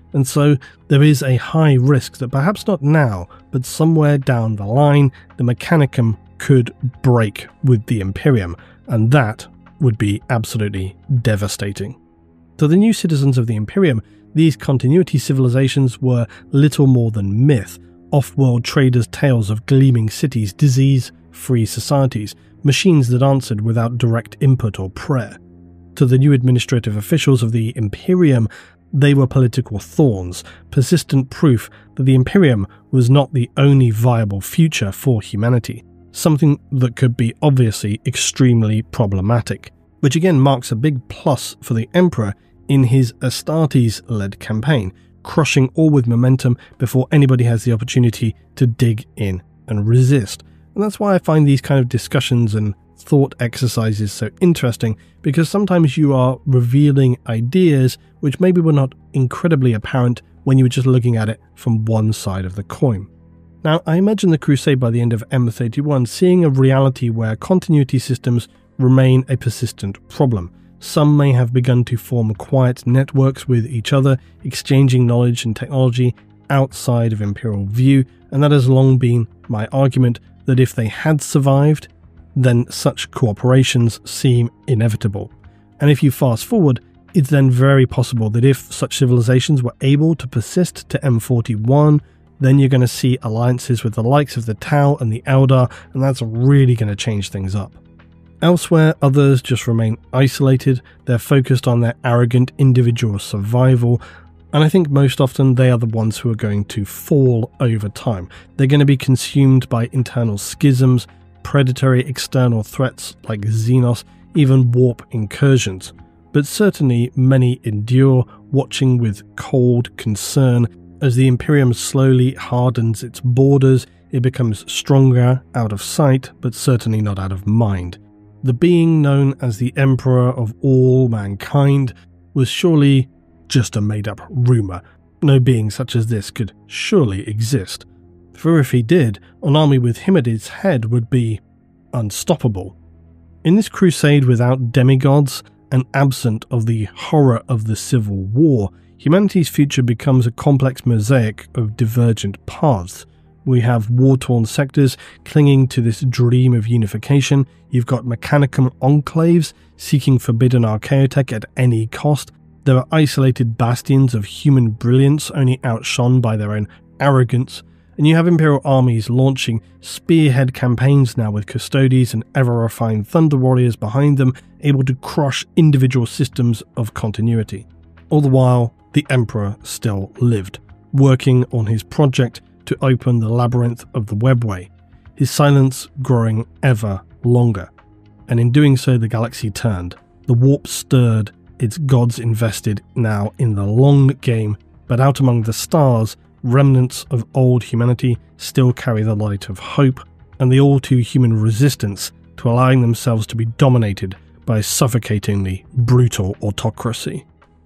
And so there is a high risk that perhaps not now, but somewhere down the line, the Mechanicum could break with the Imperium, and that would be absolutely devastating. To the new citizens of the Imperium, these continuity civilizations were little more than myth, off-world traders' tales of gleaming cities, disease-free societies, machines that answered without direct input or prayer. To the new administrative officials of the Imperium, they were political thorns, persistent proof that the Imperium was not the only viable future for humanity, something that could be obviously extremely problematic, which again marks a big plus for the Emperor in his Astartes-led campaign, crushing all with momentum before anybody has the opportunity to dig in and resist. And that's why I find these kind of discussions and thought exercises so interesting, because sometimes you are revealing ideas which maybe were not incredibly apparent when you were just looking at it from one side of the coin. Now, I imagine the Crusade by the end of M31 seeing a reality where continuity systems remain a persistent problem. Some may have begun to form quiet networks with each other, exchanging knowledge and technology outside of Imperial view, and that has long been my argument that if they had survived, then such cooperations seem inevitable. And if you fast forward, it's then very possible that if such civilizations were able to persist to M41, then you're going to see alliances with the likes of the Tau and the Eldar, and that's really going to change things up. Elsewhere, others just remain isolated, they're focused on their arrogant individual survival, and I think most often they are the ones who are going to fall over time. They're going to be consumed by internal schisms, predatory external threats like Xenos, even warp incursions. But certainly many endure, watching with cold concern as the Imperium slowly hardens its borders. It becomes stronger out of sight, but certainly not out of mind. The being known as the Emperor of all mankind was surely just a made-up rumour. No being such as this could surely exist. For if he did, an army with him at its head would be unstoppable. In this crusade without demigods and absent of the horror of the Civil War, humanity's future becomes a complex mosaic of divergent paths. We have war-torn sectors clinging to this dream of unification. You've got Mechanicum enclaves seeking forbidden archaeotech at any cost. There are isolated bastions of human brilliance only outshone by their own arrogance. And you have Imperial armies launching spearhead campaigns now with Custodes and ever-refined Thunder Warriors behind them, able to crush individual systems of continuity. All the while, the Emperor still lived, working on his project to open the labyrinth of the webway, his silence growing ever longer. And in doing so, the galaxy turned. The warp stirred, its gods invested now in the long game, but out among the stars, remnants of old humanity still carry the light of hope and the all-too-human resistance to allowing themselves to be dominated by a suffocatingly brutal autocracy.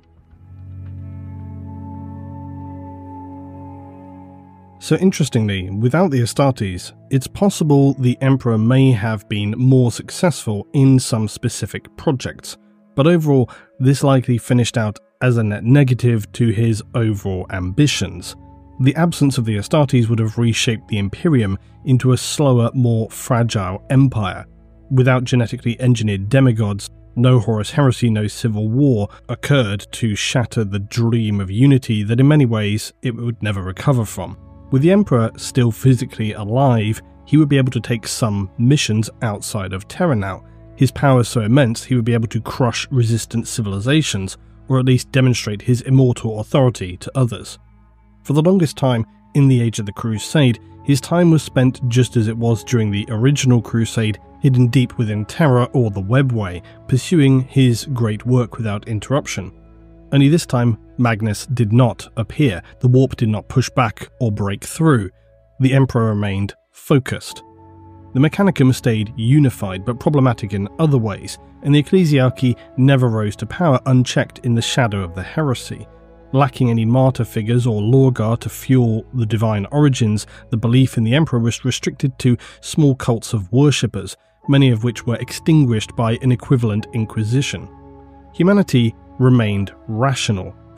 So interestingly, without the Astartes, it's possible the Emperor may have been more successful in some specific projects, but overall this likely finished out as a net negative to his overall ambitions. The absence of the Astartes would have reshaped the Imperium into a slower, more fragile empire. Without genetically engineered demigods, no Horus Heresy, no civil war occurred to shatter the dream of unity that in many ways it would never recover from. With the Emperor still physically alive, he would be able to take some missions outside of Terra now. His power is so immense he would be able to crush resistant civilizations, or at least demonstrate his immortal authority to others. For the longest time, in the Age of the Crusade, his time was spent just as it was during the original Crusade, hidden deep within Terra or the Webway, pursuing his great work without interruption. Only this time, Magnus did not appear, the warp did not push back or break through. The Emperor remained focused. The Mechanicum stayed unified but problematic in other ways, and the Ecclesiarchy never rose to power unchecked in the shadow of the heresy. Lacking any martyr figures or Lorgar to fuel the divine origins, the belief in the Emperor was restricted to small cults of worshippers, many of which were extinguished by an equivalent inquisition. Humanity remained rational,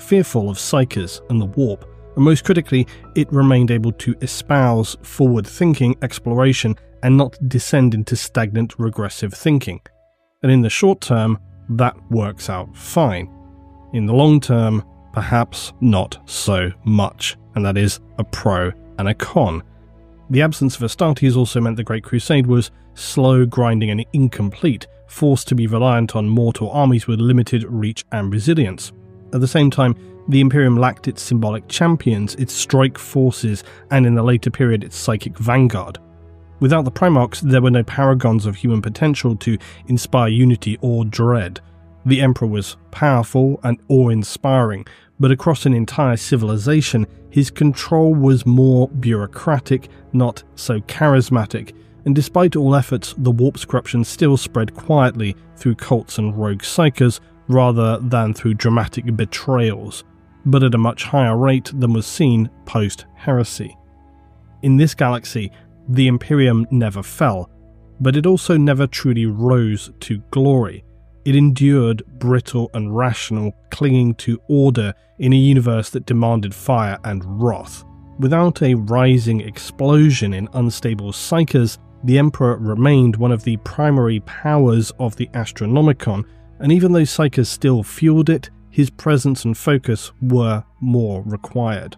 fearful of psykers and the warp, and most critically, it remained able to espouse forward-thinking exploration and not descend into stagnant regressive thinking. And in the short term, that works out fine. In the long term, perhaps not so much, and that is a pro and a con. The absence of Astartes also meant the Great Crusade was slow, grinding, and incomplete, forced to be reliant on mortal armies with limited reach and resilience. At the same time, the Imperium lacked its symbolic champions, its strike forces, and in the later period its psychic vanguard. Without the Primarchs, there were no paragons of human potential to inspire unity or dread. The Emperor was powerful and awe-inspiring, but across an entire civilization, his control was more bureaucratic, not so charismatic, and despite all efforts, the warp's corruption still spread quietly through cults and rogue psykers rather than through dramatic betrayals, but at a much higher rate than was seen post-heresy. In this galaxy, the Imperium never fell, but it also never truly rose to glory. It endured brittle and rational, clinging to order in a universe that demanded fire and wrath. Without a rising explosion in unstable psykers, the Emperor remained one of the primary powers of the Astronomicon, and even though psykers still fueled it, his presence and focus were more required.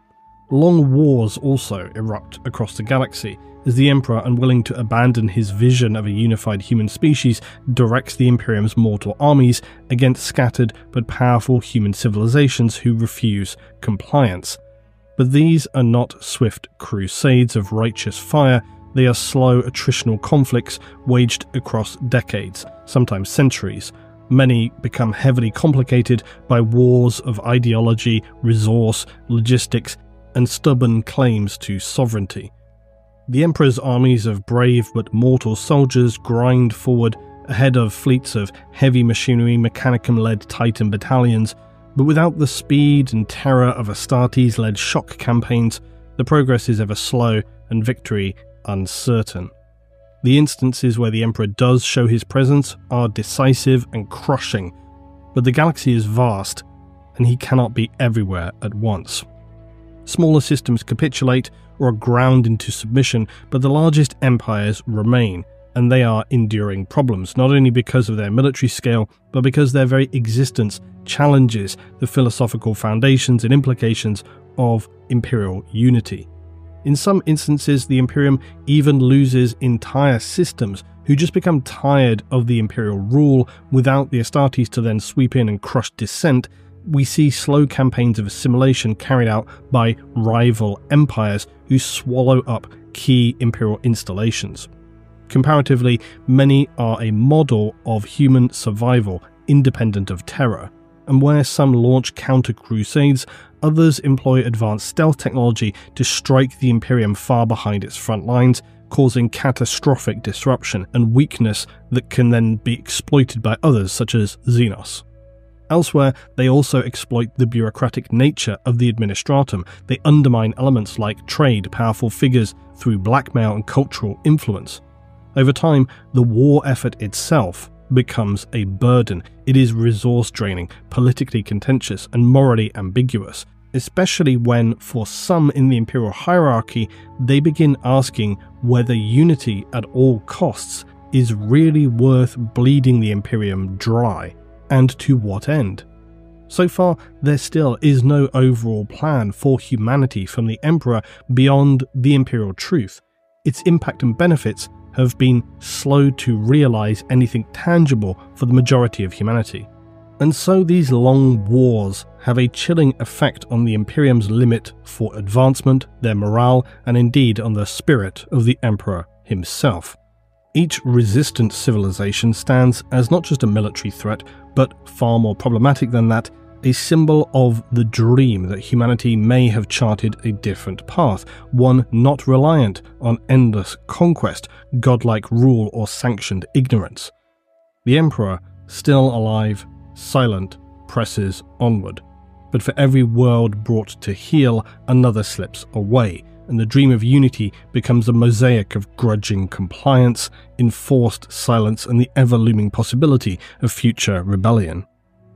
Long wars also erupt across the galaxy, as the Emperor, unwilling to abandon his vision of a unified human species, directs the Imperium's mortal armies against scattered but powerful human civilizations who refuse compliance. But these are not swift crusades of righteous fire, they are slow attritional conflicts waged across decades, sometimes centuries. Many become heavily complicated by wars of ideology, resource, logistics, and stubborn claims to sovereignty. The Emperor's armies of brave but mortal soldiers grind forward ahead of fleets of heavy machinery, Mechanicum-led Titan battalions, but without the speed and terror of Astartes-led shock campaigns, the progress is ever slow and victory uncertain. The instances where the Emperor does show his presence are decisive and crushing, but the galaxy is vast, and he cannot be everywhere at once. Smaller systems capitulate or are ground into submission, but the largest empires remain, and they are enduring problems, not only because of their military scale, but because their very existence challenges the philosophical foundations and implications of imperial unity. In some instances, the Imperium even loses entire systems who just become tired of the imperial rule without the Astartes to then sweep in and crush dissent. We see slow campaigns of assimilation carried out by rival empires who swallow up key imperial installations. Comparatively, many are a model of human survival independent of terror, and where some launch counter-crusades, others employ advanced stealth technology to strike the Imperium far behind its front lines, causing catastrophic disruption and weakness that can then be exploited by others such as Xenos. Elsewhere, they also exploit the bureaucratic nature of the Administratum. They undermine elements like trade, powerful figures through blackmail and cultural influence. Over time, the war effort itself becomes a burden. It is resource draining, politically contentious, and morally ambiguous, especially when, for some in the imperial hierarchy, they begin asking whether unity at all costs is really worth bleeding the Imperium dry. And to what end? So far, there still is no overall plan for humanity from the Emperor beyond the imperial truth. Its impact and benefits have been slow to realize anything tangible for the majority of humanity. And so these long wars have a chilling effect on the Imperium's limit for advancement, their morale, and indeed on the spirit of the Emperor himself. Each resistant civilization stands as not just a military threat, but far more problematic than that, a symbol of the dream that humanity may have charted a different path, one not reliant on endless conquest, godlike rule, or sanctioned ignorance. The Emperor, still alive, silent, presses onward. But for every world brought to heel, another slips away, and the dream of unity becomes a mosaic of grudging compliance, enforced silence, and the ever-looming possibility of future rebellion.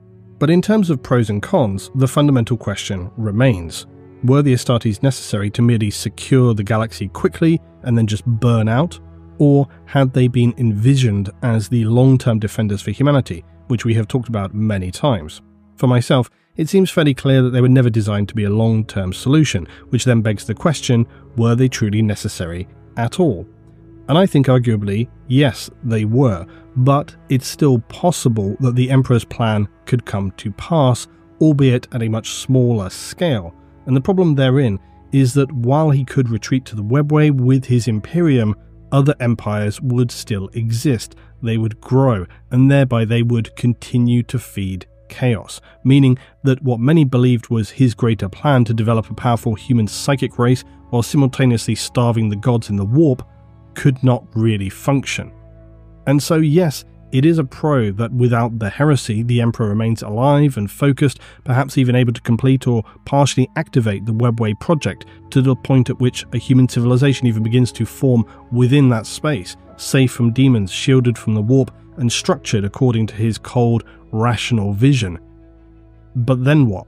But in terms of pros and cons, the fundamental question remains. Were the Astartes necessary to merely secure the galaxy quickly and then just burn out? Or had they been envisioned as the long-term defenders for humanity, which we have talked about many times? For myself, it seems fairly clear that they were never designed to be a long-term solution, which then begs the question, were they truly necessary at all? And I think arguably, yes, they were, but it's still possible that the Emperor's plan could come to pass, albeit at a much smaller scale. And the problem therein is that while he could retreat to the Webway with his Imperium, other empires would still exist, they would grow, and thereby they would continue to feed chaos, meaning that what many believed was his greater plan to develop a powerful human psychic race while simultaneously starving the gods in the warp could not really function. And so yes, it is a pro that without the heresy, the Emperor remains alive and focused, perhaps even able to complete or partially activate the Webway project to the point at which a human civilization even begins to form within that space, safe from demons, shielded from the warp, and structured according to his cold, rational vision. But then what?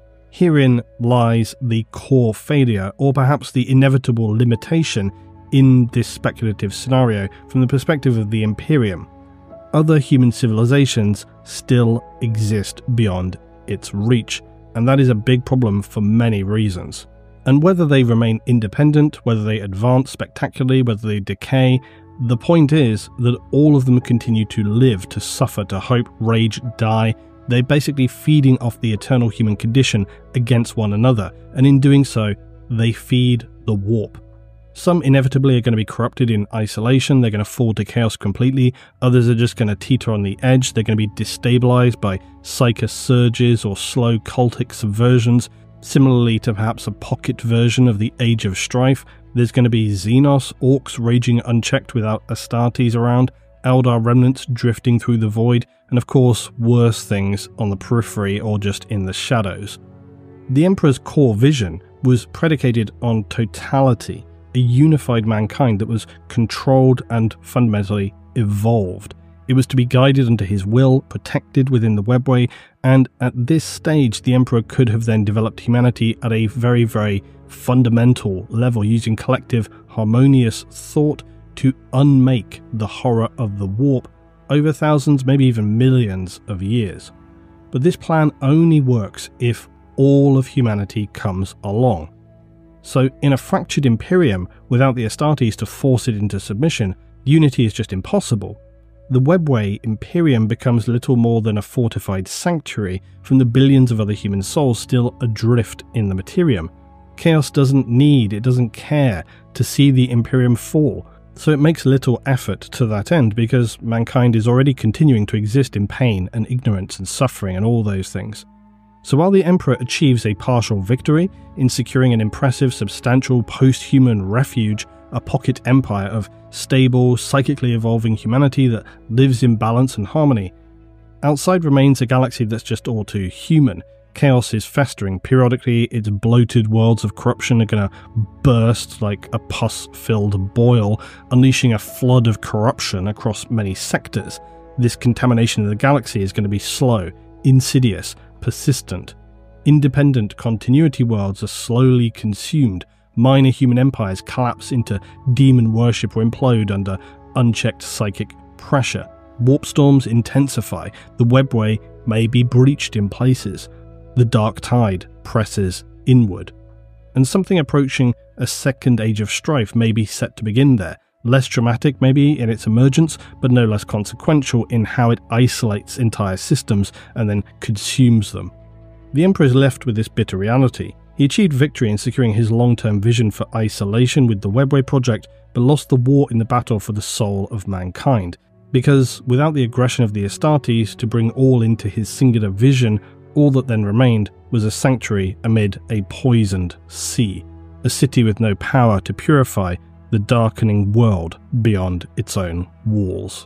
Herein lies the core failure, or perhaps the inevitable limitation in this speculative scenario from the perspective of the Imperium. Other human civilizations still exist beyond its reach, and that is a big problem for many reasons. And whether they remain independent, whether they advance spectacularly, whether they decay, the point is that all of them continue to live, to suffer, to hope, rage, die. They're basically feeding off the eternal human condition against one another, and in doing so, they feed the warp. Some inevitably are going to be corrupted in isolation, they're going to fall to chaos completely, others are just going to teeter on the edge, they're going to be destabilized by psychic surges or slow cultic subversions. Similarly to perhaps a pocket version of the Age of Strife, there's going to be Xenos, orcs raging unchecked without Astartes around, Eldar remnants drifting through the void, and of course worse things on the periphery or just in the shadows. The Emperor's core vision was predicated on totality, a unified mankind that was controlled and fundamentally evolved. It was to be guided under his will, protected within the Webway, and at this stage the Emperor could have then developed humanity at a very, very fundamental level, using collective, harmonious thought to unmake the horror of the warp over thousands, maybe even millions of years. But this plan only works if all of humanity comes along. So in a fractured Imperium, without the Astartes to force it into submission, unity is just impossible. The Webway Imperium becomes little more than a fortified sanctuary from the billions of other human souls still adrift in the Materium. Chaos doesn't care to see the Imperium fall, so it makes little effort to that end because mankind is already continuing to exist in pain and ignorance and suffering and all those things. So while the Emperor achieves a partial victory in securing an impressive, substantial post-human refuge, a pocket empire of stable, psychically evolving humanity that lives in balance and harmony, outside remains a galaxy that's just all too human. Chaos is festering. Periodically, its bloated worlds of corruption are going to burst like a pus-filled boil, unleashing a flood of corruption across many sectors. This contamination of the galaxy is going to be slow, insidious, persistent. Independent continuity worlds are slowly consumed. Minor human empires collapse into demon worship or implode under unchecked psychic pressure. Warp storms intensify. The Webway may be breached in places. The dark tide presses inward. And something approaching a second Age of Strife may be set to begin there. Less dramatic maybe in its emergence, but no less consequential in how it isolates entire systems and then consumes them. The Emperor is left with this bitter reality. He achieved victory in securing his long-term vision for isolation with the Webway project, but lost the war in the battle for the soul of mankind. Because without the aggression of the Astartes to bring all into his singular vision, all that then remained was a sanctuary amid a poisoned sea, a city with no power to purify the darkening world beyond its own walls.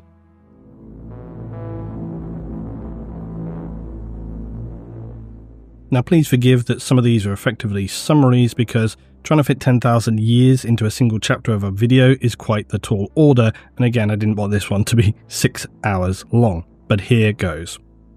Now please forgive that some of these are effectively summaries because trying to fit 10,000 years into a single chapter of a video is quite the tall order, and again I didn't want this one to be 6 hours long, but here goes.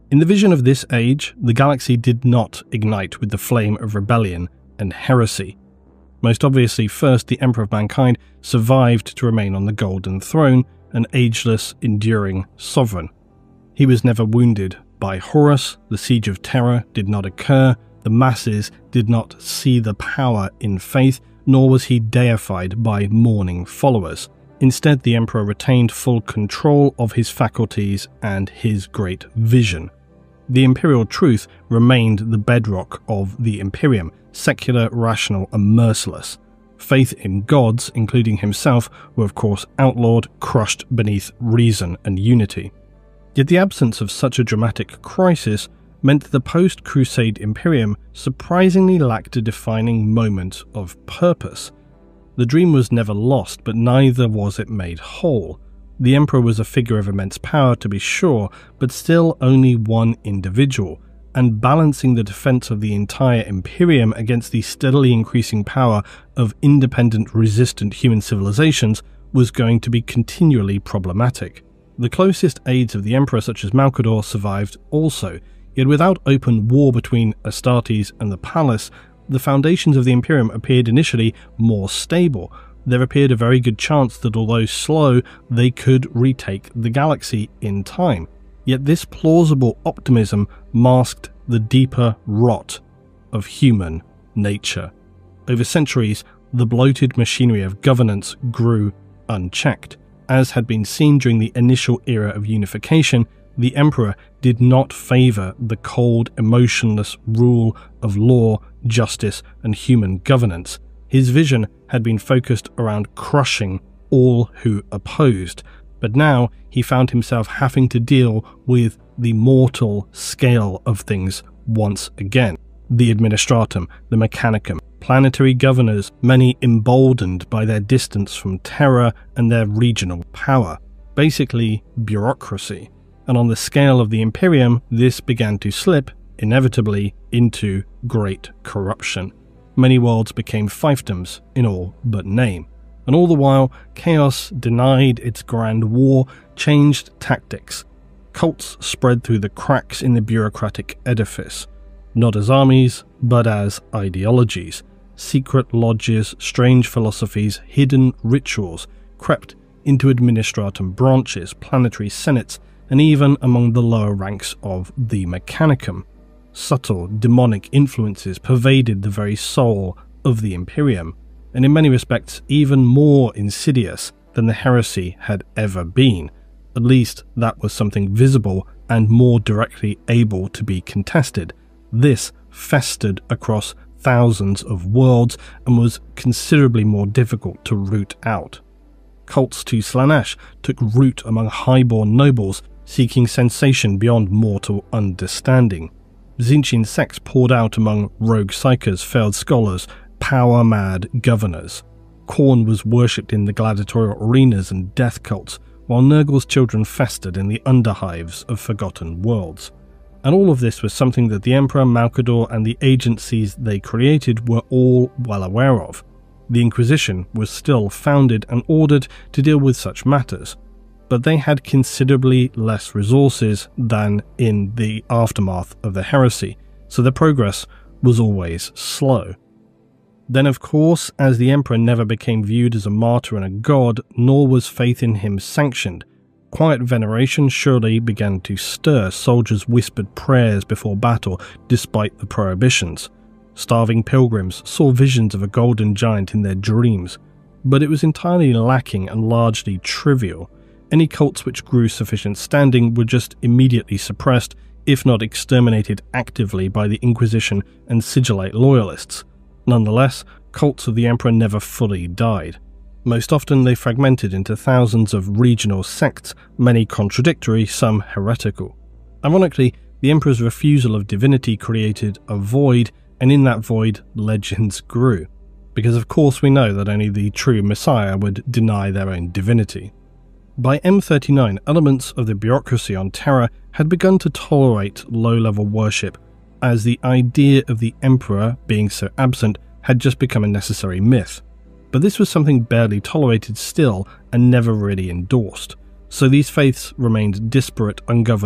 In the vision of this age, the galaxy did not ignite with the flame of rebellion and heresy. Most obviously, first, the Emperor of Mankind survived to remain on the Golden Throne, an ageless, enduring sovereign. He was never wounded by Horus, the Siege of Terror did not occur, the masses did not see the power in faith, nor was he deified by mourning followers. Instead, the Emperor retained full control of his faculties and his great vision. The imperial truth remained the bedrock of the Imperium, secular, rational, and merciless. Faith in gods, including himself, were of course outlawed, crushed beneath reason and unity. Yet the absence of such a dramatic crisis meant the post-Crusade Imperium surprisingly lacked a defining moment of purpose. The dream was never lost, but neither was it made whole. The Emperor was a figure of immense power, to be sure, but still only one individual, and balancing the defense of the entire Imperium against the steadily increasing power of independent, resistant human civilizations was going to be continually problematic. The closest aides of the Emperor, such as Malcador, survived also, yet without open war between Astartes and the palace, the foundations of the Imperium appeared initially more stable. There appeared a very good chance that although slow, they could retake the galaxy in time. Yet this plausible optimism masked the deeper rot of human nature. Over centuries, the bloated machinery of governance grew unchecked. As had been seen during the initial era of unification, the Emperor did not favour the cold, emotionless rule of law, justice, and human governance. His vision had been focused around crushing all who opposed, but now he found himself having to deal with the mortal scale of things once again. The Administratum, the Mechanicum, planetary governors, many emboldened by their distance from Terra and their regional power. Basically, bureaucracy. And on the scale of the Imperium, this began to slip, inevitably, into great corruption. Many worlds became fiefdoms in all but name. And all the while, chaos denied its grand war, changed tactics. Cults spread through the cracks in the bureaucratic edifice. Not as armies, but as ideologies. Secret lodges, strange philosophies, hidden rituals crept into Administratum branches, planetary senates, and even among the lower ranks of the Mechanicum. Subtle, demonic influences pervaded the very soul of the Imperium, and in many respects even more insidious than the heresy had ever been. At least that was something visible and more directly able to be contested. This festered across thousands of worlds and was considerably more difficult to root out. Cults to Slaanesh took root among highborn nobles seeking sensation beyond mortal understanding. Tzeentchian sects poured out among rogue psykers, failed scholars, power-mad governors. Khorne was worshipped in the gladiatorial arenas and death cults, while Nurgle's children festered in the underhives of forgotten worlds. And all of this was something that the Emperor, Malcador, and the agencies they created were all well aware of. The Inquisition was still founded and ordered to deal with such matters, but they had considerably less resources than in the aftermath of the heresy, so their progress was always slow. Then, of course, as the Emperor never became viewed as a martyr and a god, nor was faith in him sanctioned, quiet veneration surely began to stir. Soldiers whispered prayers before battle despite the prohibitions. Starving pilgrims saw visions of a golden giant in their dreams, but it was entirely lacking and largely trivial. Any cults which grew sufficient standing were just immediately suppressed, if not exterminated actively by the Inquisition and Sigillite loyalists. Nonetheless, cults of the Emperor never fully died. Most often they fragmented into thousands of regional sects, many contradictory, some heretical. Ironically, the Emperor's refusal of divinity created a void, and in that void, legends grew. Because of course we know that only the true Messiah would deny their own divinity. By M39, elements of the bureaucracy on Terra had begun to tolerate low-level worship, as the idea of the Emperor being so absent had just become a necessary myth. But this was something barely tolerated still and never really endorsed, so these faiths remained disparate, ungoverned,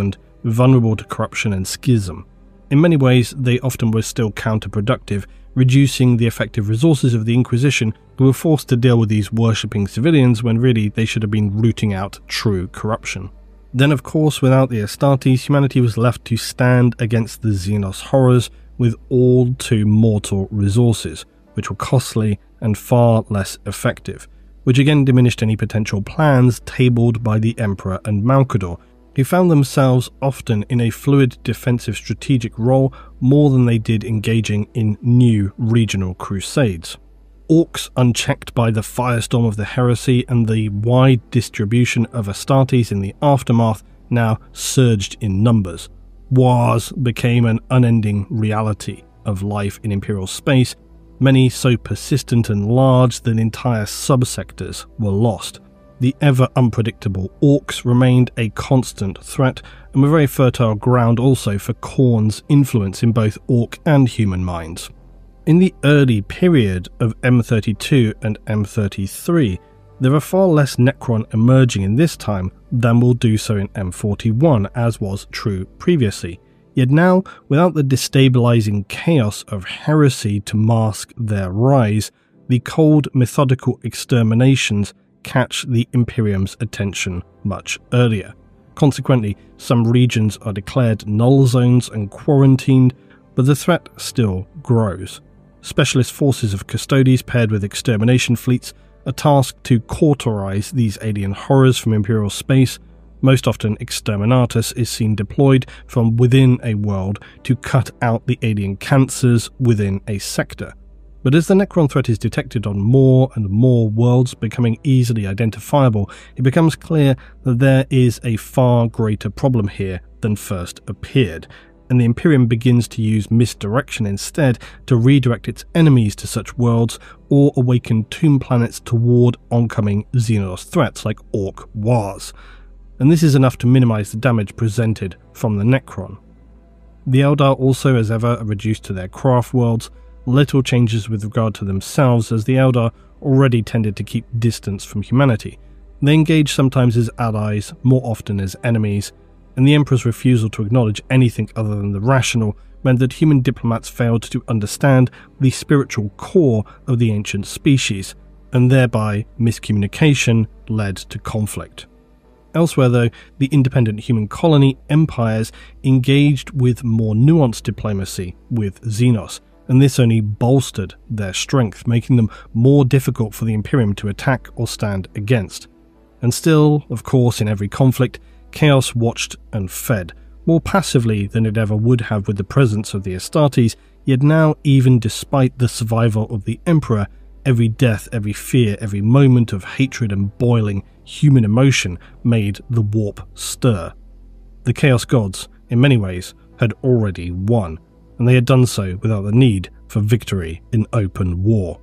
vulnerable to corruption and schism. In many ways, they often were still counterproductive, reducing the effective resources of the Inquisition, who were forced to deal with these worshipping civilians when really they should have been rooting out true corruption. Then, of course, without the Astartes, humanity was left to stand against the Xenos horrors with all too mortal resources, which were costly and far less effective, which again diminished any potential plans tabled by the Emperor and Malcador, who found themselves often in a fluid defensive strategic role more than they did engaging in new regional crusades. Orcs, unchecked by the firestorm of the heresy and the wide distribution of Astartes in the aftermath, now surged in numbers. Wars became an unending reality of life in Imperial space, many so persistent and large that entire subsectors were lost. The ever-unpredictable Orcs remained a constant threat and were very fertile ground also for Khorne's influence in both Orc and human minds. In the early period of M32 and M33, there are far less Necron emerging in this time than will do so in M41, as was true previously. Yet now, without the destabilizing chaos of heresy to mask their rise, the cold, methodical exterminations catch the Imperium's attention much earlier. Consequently, some regions are declared null zones and quarantined, but the threat still grows. Specialist forces of Custodes paired with extermination fleets are tasked to cauterize these alien horrors from Imperial space. Most often, Exterminatus is seen deployed from within a world to cut out the alien cancers within a sector. But as the Necron threat is detected on more and more worlds becoming easily identifiable, it becomes clear that there is a far greater problem here than first appeared, and the Imperium begins to use misdirection instead to redirect its enemies to such worlds or awaken tomb planets toward oncoming Xenos threats like Orc Wars. And this is enough to minimize the damage presented from the Necron. The Eldar also, as ever, are reduced to their craft worlds. Little changes with regard to themselves, as the Eldar already tended to keep distance from humanity. They engage sometimes as allies, more often as enemies, and the Emperor's refusal to acknowledge anything other than the rational meant that human diplomats failed to understand the spiritual core of the ancient species, and thereby miscommunication led to conflict. Elsewhere, though, the independent human colony empires engaged with more nuanced diplomacy with Xenos, and this only bolstered their strength, making them more difficult for the Imperium to attack or stand against. And still, of course, in every conflict, Chaos watched and fed, more passively than it ever would have with the presence of the Astartes, yet now, even despite the survival of the Emperor, every death, every fear, every moment of hatred and boiling human emotion made the warp stir. The Chaos Gods, in many ways, had already won, and they had done so without the need for victory in open war.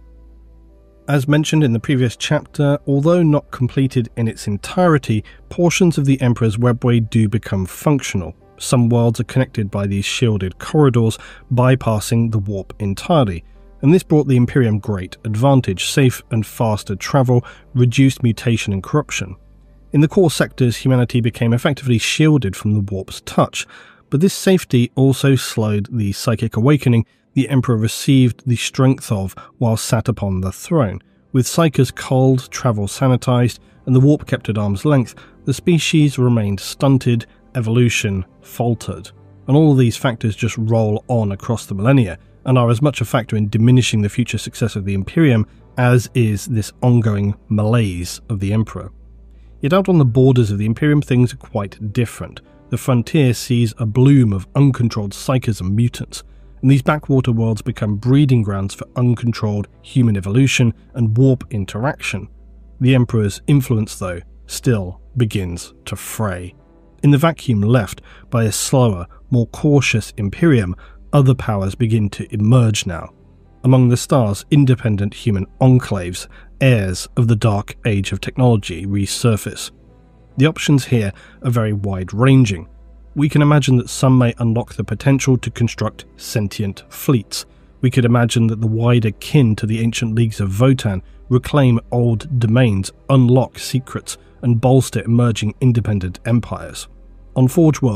As mentioned in the previous chapter, although not completed in its entirety, portions of the Emperor's webway do become functional. Some worlds are connected by these shielded corridors, bypassing the warp entirely, and this brought the Imperium great advantage: safe and faster travel, reduced mutation and corruption. In the core sectors, humanity became effectively shielded from the warp's touch, but this safety also slowed the psychic awakening the Emperor received the strength of while sat upon the throne. With psychers culled, travel sanitized, and the warp kept at arm's length, the species remained stunted, evolution faltered. And all of these factors just roll on across the millennia, and are as much a factor in diminishing the future success of the Imperium as is this ongoing malaise of the Emperor. Yet out on the borders of the Imperium, things are quite different. The frontier sees a bloom of uncontrolled psychers and mutants, and these backwater worlds become breeding grounds for uncontrolled human evolution and warp interaction. The Emperor's influence, though, still begins to fray. In the vacuum left by a slower, more cautious Imperium, other powers begin to emerge now. Among the stars, independent human enclaves, heirs of the dark age of technology, resurface. The options here are very wide-ranging. We can imagine that some may unlock the potential to construct sentient fleets. We could imagine that the wider kin to the ancient leagues of Votann reclaim old domains, unlock secrets, and bolster emerging independent empires. On Forge worlds,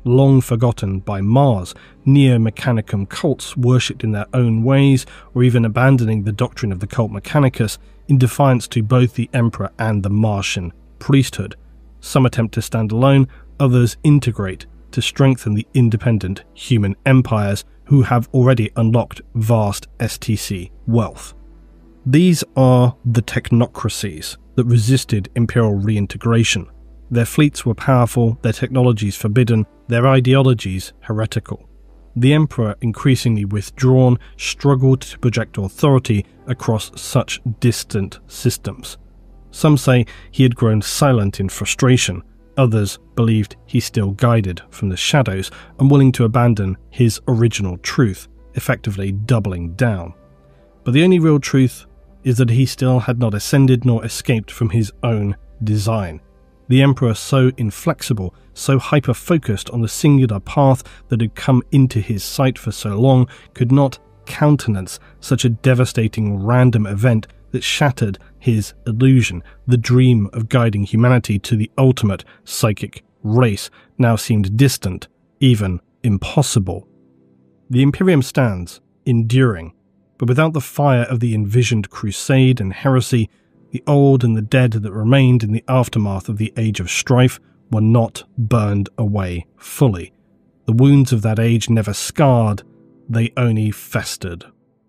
long forgotten by Mars, Neo-Mechanicum cults worshipped in their own ways, or even abandoning the doctrine of the cult Mechanicus in defiance to both the Emperor and the Martian priesthood. Some attempt to stand alone, others integrate to strengthen the independent human empires who have already unlocked vast STC wealth. These are the technocracies that resisted imperial reintegration. Their fleets were powerful, their technologies forbidden, their ideologies heretical. The Emperor, increasingly withdrawn, struggled to project authority across such distant systems. Some say he had grown silent in frustration. Others believed he still guided from the shadows, unwilling to abandon his original truth, effectively doubling down. But the only real truth is that he still had not ascended nor escaped from his own design. The Emperor, so inflexible, so hyper-focused on the singular path that had come into his sight for so long, could not countenance such a devastating random event that shattered his illusion. The dream of guiding humanity to the ultimate psychic race now seemed distant, even impossible. The Imperium stands, enduring, but without the fire of the envisioned crusade and heresy, the old and the dead that remained in the aftermath of the Age of Strife were not burned away fully. The wounds of that age never scarred, they only festered.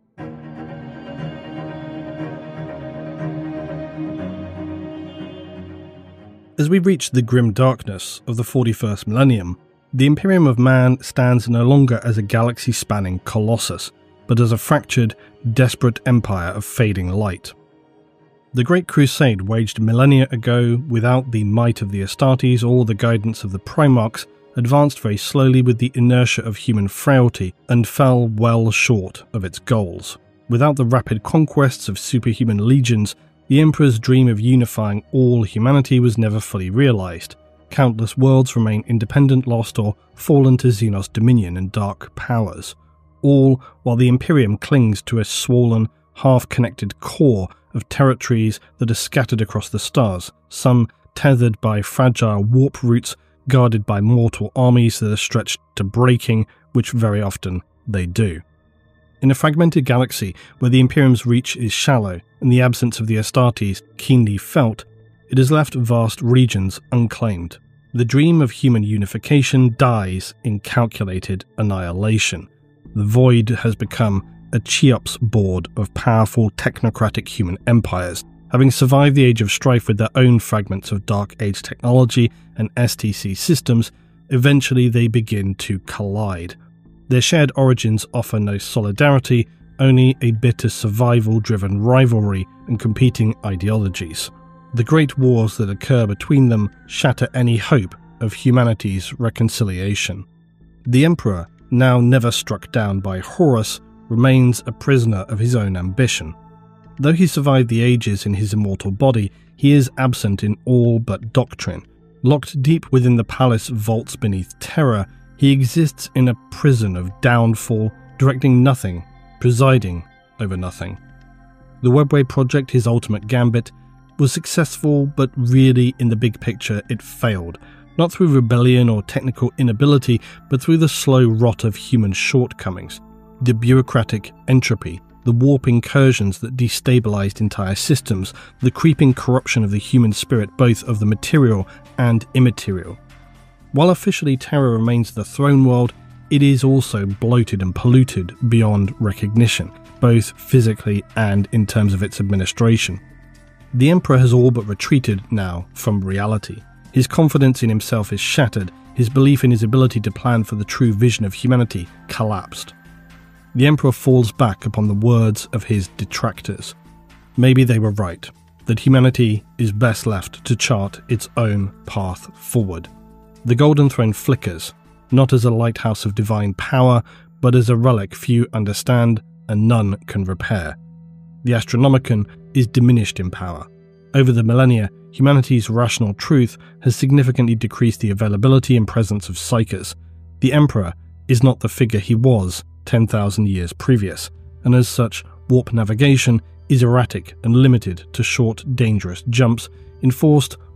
As we reach the grim darkness of the 41st millennium, the Imperium of Man stands no longer as a galaxy-spanning colossus, but as a fractured, desperate empire of fading light. The Great Crusade, waged millennia ago without the might of the Astartes or the guidance of the Primarchs, advanced very slowly with the inertia of human frailty and fell well short of its goals. Without the rapid conquests of superhuman legions, the Emperor's dream of unifying all humanity was never fully realized. Countless worlds remain independent, lost, or fallen to Xenos dominion and dark powers, all while the Imperium clings to a swollen, half-connected core of territories that are scattered across the stars, some tethered by fragile warp routes, guarded by mortal armies that are stretched to breaking, which very often they do. In a fragmented galaxy where the Imperium's reach is shallow and the absence of the Astartes keenly felt, it has left vast regions unclaimed. The dream of human unification dies in calculated annihilation. The void has become a Cheops board of powerful technocratic human empires. Having survived the Age of Strife with their own fragments of Dark Age technology and STC systems, eventually they begin to collide. Their shared origins offer no solidarity, only a bitter survival-driven rivalry and competing ideologies. The great wars that occur between them shatter any hope of humanity's reconciliation. The Emperor, now never struck down by Horus, remains a prisoner of his own ambition. Though he survived the ages in his immortal body, he is absent in all but doctrine. Locked deep within the palace vaults beneath Terra, he exists in a prison of downfall, directing nothing, presiding over nothing. The Webway project, his ultimate gambit, was successful, but really in the big picture it failed. Not through rebellion or technical inability, but through the slow rot of human shortcomings. The bureaucratic entropy, the warp incursions that destabilized entire systems, the creeping corruption of the human spirit, both of the material and immaterial. While officially Terra remains the throne world, it is also bloated and polluted beyond recognition, both physically and in terms of its administration. The Emperor has all but retreated now from reality. His confidence in himself is shattered, his belief in his ability to plan for the true vision of humanity collapsed. The Emperor falls back upon the words of his detractors. Maybe they were right, that humanity is best left to chart its own path forward. The Golden Throne flickers, not as a lighthouse of divine power, but as a relic few understand and none can repair. The Astronomicon is diminished in power. Over the millennia, humanity's rational truth has significantly decreased the availability and presence of psykers. The Emperor is not the figure he was 10,000 years previous, and as such, warp navigation is erratic and limited to short, dangerous jumps, enforced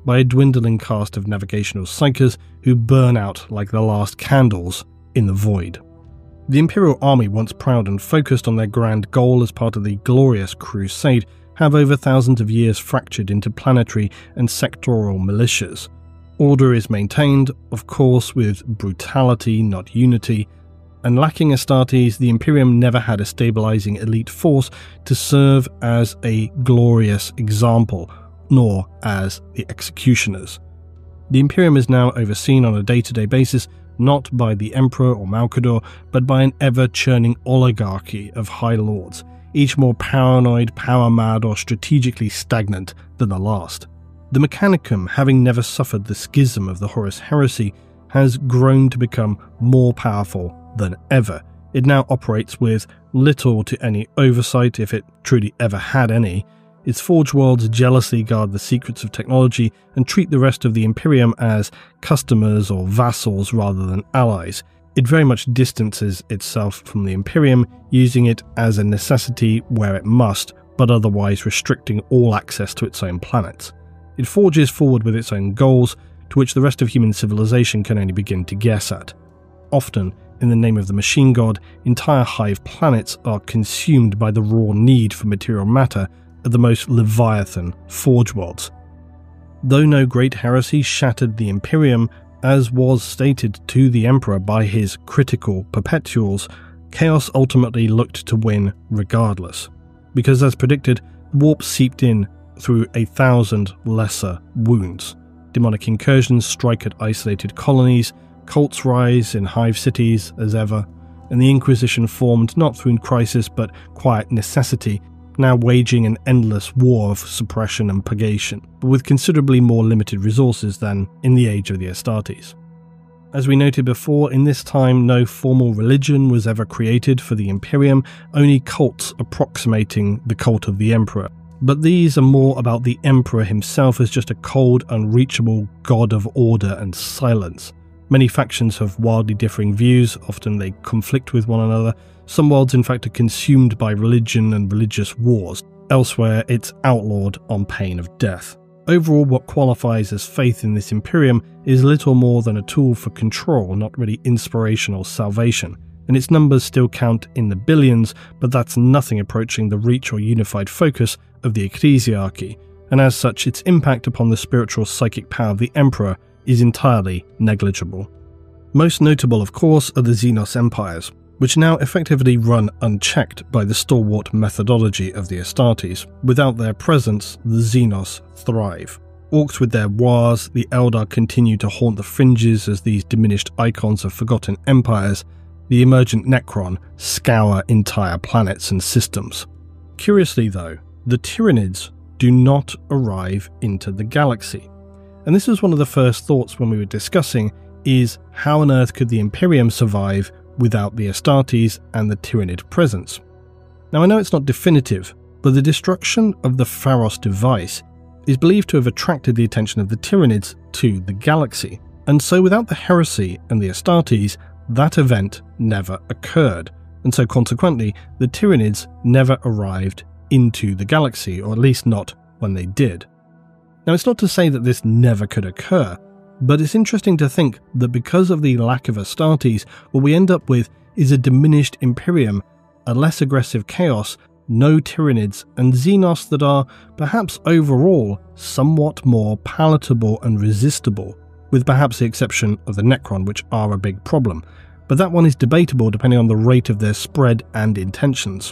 by a dwindling cast of navigational psychers who burn out like the last candles in the void. The Imperial Army, once proud and focused on their grand goal as part of the Glorious Crusade, have over thousands of years fractured into planetary and sectoral militias. Order is maintained, of course, with brutality, not unity, and lacking Astartes, the Imperium never had a stabilizing elite force to serve as a glorious example, nor as the executioners. The Imperium is now overseen on a day-to-day basis not by the Emperor or Malcador, but by an ever-churning oligarchy of High Lords, each more paranoid, power-mad, or strategically stagnant than the last. The Mechanicum, having never suffered the schism of the Horus Heresy, has grown to become more powerful than ever. It now operates with little to any oversight, if it truly ever had any. Its Forge Worlds jealously guard the secrets of technology and treat the rest of the Imperium as customers or vassals rather than allies. It very much distances itself from the Imperium, using it as a necessity where it must, but otherwise restricting all access to its own planets. It forges forward with its own goals, to which the rest of human civilization can only begin to guess at. Often, in the name of the machine god, entire hive planets are consumed by the raw need for material matter at the most leviathan forge worlds. Though no great heresy shattered the Imperium, as was stated to the Emperor by his critical perpetuals, Chaos ultimately looked to win regardless, because as predicted, the warp seeped in through 1,000 lesser wounds. Demonic incursions strike at isolated colonies, cults rise in hive cities as ever, and the Inquisition formed not through crisis but quiet necessity, now waging an endless war of suppression and purgation, but with considerably more limited resources than in the age of the Astartes. As we noted before, in this time no formal religion was ever created for the Imperium, only cults approximating the cult of the Emperor. But these are more about the Emperor himself as just a cold, unreachable god of order and silence. Many factions have wildly differing views, often they conflict with one another. Some worlds in fact are consumed by religion and religious wars. Elsewhere, it's outlawed on pain of death. Overall, what qualifies as faith in this Imperium is little more than a tool for control, not really inspiration or salvation. And its numbers still count in the billions, but that's nothing approaching the reach or unified focus of the Ecclesiarchy, and as such its impact upon the spiritual psychic power of the Emperor is entirely negligible. Most notable, of course, are the Xenos empires, which now effectively run unchecked by the stalwart methodology of the Astartes. Without their presence, the Xenos thrive. Orcs with their wars, the Eldar continue to haunt the fringes as these diminished icons of forgotten empires. The emergent Necron scour entire planets and systems. Curiously though, the Tyranids do not arrive into the galaxy. And this was one of the first thoughts when we were discussing is how on earth could the Imperium survive without the Astartes and the Tyranid presence. Now I know it's not definitive, but the destruction of the Pharos device is believed to have attracted the attention of the Tyranids to the galaxy, and so without the Heresy and the Astartes, that event never occurred, and so consequently the Tyranids never arrived into the galaxy, or at least not when they did. Now it's not to say that this never could occur, but it's interesting to think that because of the lack of Astartes, what we end up with is a diminished Imperium, a less aggressive Chaos, no Tyranids, and Xenos that are, perhaps overall, somewhat more palatable and resistible, with perhaps the exception of the Necron, which are a big problem, but that one is debatable depending on the rate of their spread and intentions.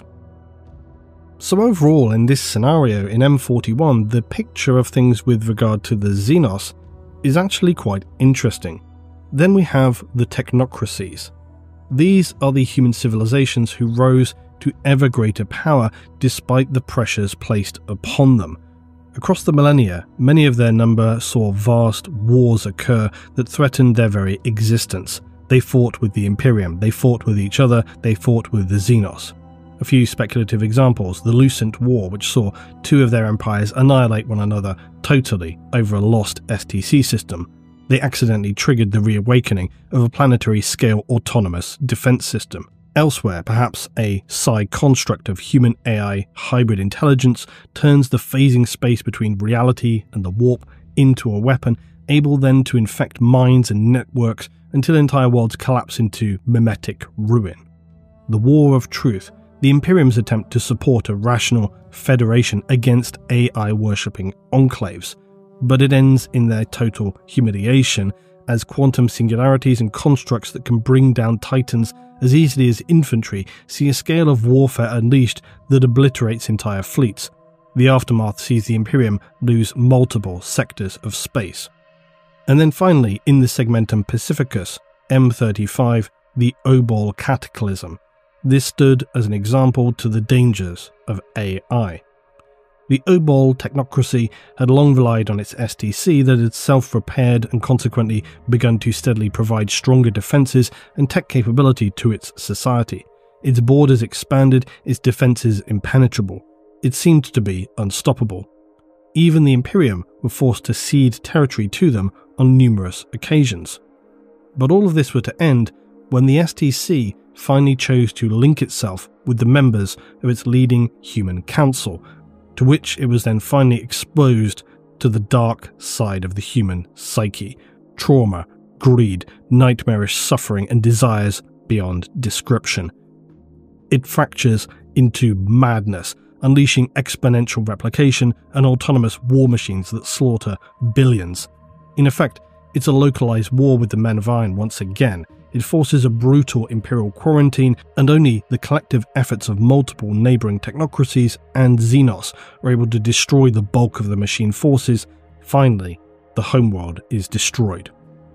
So overall, in this scenario, in M41, the picture of things with regard to the Xenos is actually quite interesting. Then we have the technocracies. These are the human civilizations who rose to ever greater power despite the pressures placed upon them. Across the millennia, many of their number saw vast wars occur that threatened their very existence. They fought with the Imperium, they fought with each other, they fought with the Xenos. A few speculative examples: the Lucent War, which saw two of their empires annihilate one another totally over a lost STC system. They accidentally triggered the reawakening of a planetary-scale autonomous defense system. Elsewhere, perhaps a psi construct of human-AI hybrid intelligence turns the phasing space between reality and the warp into a weapon, able then to infect minds and networks until entire worlds collapse into mimetic ruin. The War of Truth, the Imperium's attempt to support a rational federation against AI-worshipping enclaves, but it ends in their total humiliation as quantum singularities and constructs that can bring down titans as easily as infantry see a scale of warfare unleashed that obliterates entire fleets. The aftermath sees the Imperium lose multiple sectors of space. And then finally, in the Segmentum Pacificus, M35, the Obol Cataclysm. This stood as an example to the dangers of AI. The Obol technocracy had long relied on its STC that had self-repaired and consequently begun to steadily provide stronger defences and tech capability to its society. Its borders expanded, its defences impenetrable. It seemed to be unstoppable. Even the Imperium were forced to cede territory to them on numerous occasions. But all of this were to end when the STC finally chose to link itself with the members of its leading human council, to which it was then finally exposed to the dark side of the human psyche: trauma, greed, nightmarish suffering, and desires beyond description. It fractures into madness, unleashing exponential replication and autonomous war machines that slaughter billions. In effect, it's a localized war with the Men of Iron once again. It forces a brutal imperial quarantine, and only the collective efforts of multiple neighbouring technocracies and Xenos are able to destroy the bulk of the machine forces. Finally, the homeworld is destroyed.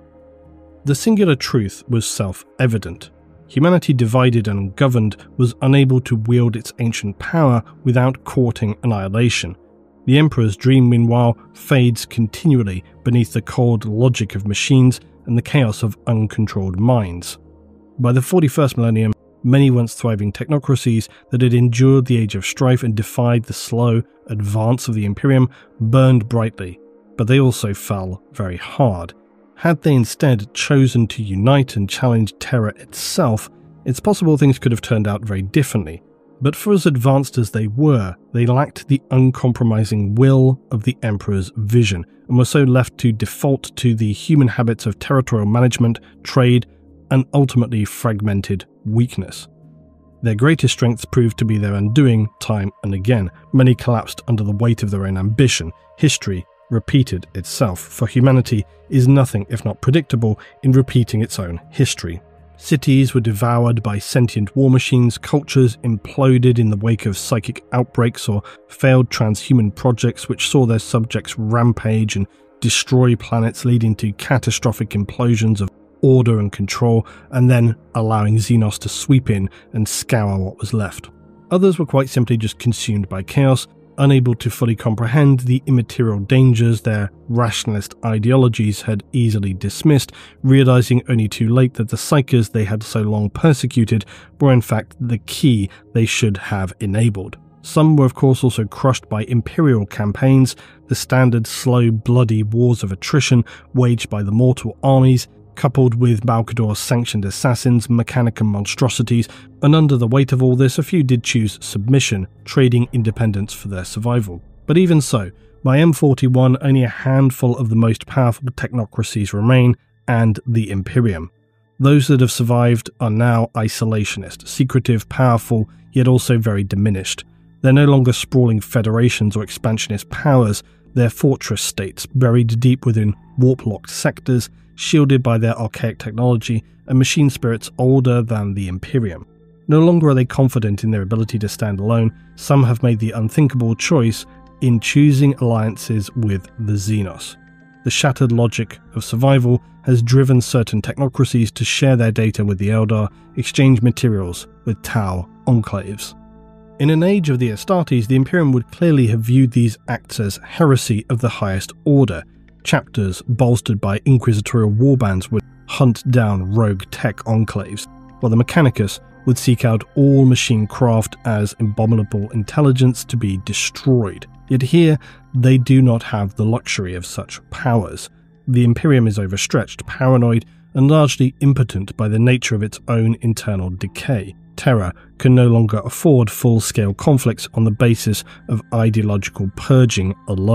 The singular truth was self-evident. Humanity, divided and ungoverned, was unable to wield its ancient power without courting annihilation. The Emperor's dream, meanwhile, fades continually beneath the cold logic of machines and the chaos of uncontrolled minds. By the 41st millennium, many once thriving technocracies that had endured the age of strife and defied the slow advance of the Imperium burned brightly, but they also fell very hard. Had they instead chosen to unite and challenge Terra itself, it's possible things could have turned out very differently. But for as advanced as they were, they lacked the uncompromising will of the Emperor's vision, and were so left to default to the human habits of territorial management, trade, and ultimately fragmented weakness. Their greatest strengths proved to be their undoing time and again. Many collapsed under the weight of their own ambition. History repeated itself, for humanity is nothing if not predictable in repeating its own history. Cities were devoured by sentient war machines, cultures imploded in the wake of psychic outbreaks or failed transhuman projects which saw their subjects rampage and destroy planets, leading to catastrophic implosions of order and control, and then allowing Xenos to sweep in and scour what was left. Others were quite simply just consumed by chaos, unable to fully comprehend the immaterial dangers their rationalist ideologies had easily dismissed, realizing only too late that the psykers they had so long persecuted were in fact the key they should have enabled. Some were of course also crushed by imperial campaigns, the standard slow, bloody wars of attrition waged by the mortal armies, coupled with Malcador's sanctioned assassins, Mechanicum monstrosities, and under the weight of all this, a few did choose submission, trading independence for their survival. But even so, by M41, only a handful of the most powerful technocracies remain, and the Imperium. Those that have survived are now isolationist, secretive, powerful, yet also very diminished. They're no longer sprawling federations or expansionist powers, they're fortress states, buried deep within warp-locked sectors, shielded by their archaic technology and machine spirits older than the Imperium. No longer are they confident in their ability to stand alone. Some have made the unthinkable choice in choosing alliances with the Xenos. The shattered logic of survival has driven certain technocracies to share their data with the Eldar, exchange materials with Tau enclaves. In an age of the Astartes, the Imperium would clearly have viewed these acts as heresy of the highest order. Chapters bolstered by inquisitorial warbands would hunt down rogue tech enclaves, while the Mechanicus would seek out all machine craft as abominable intelligence to be destroyed. Yet here, they do not have the luxury of such powers. The Imperium is overstretched, paranoid, and largely impotent by the nature of its own internal decay. Terra can no longer afford full-scale conflicts on the basis of ideological purging alone.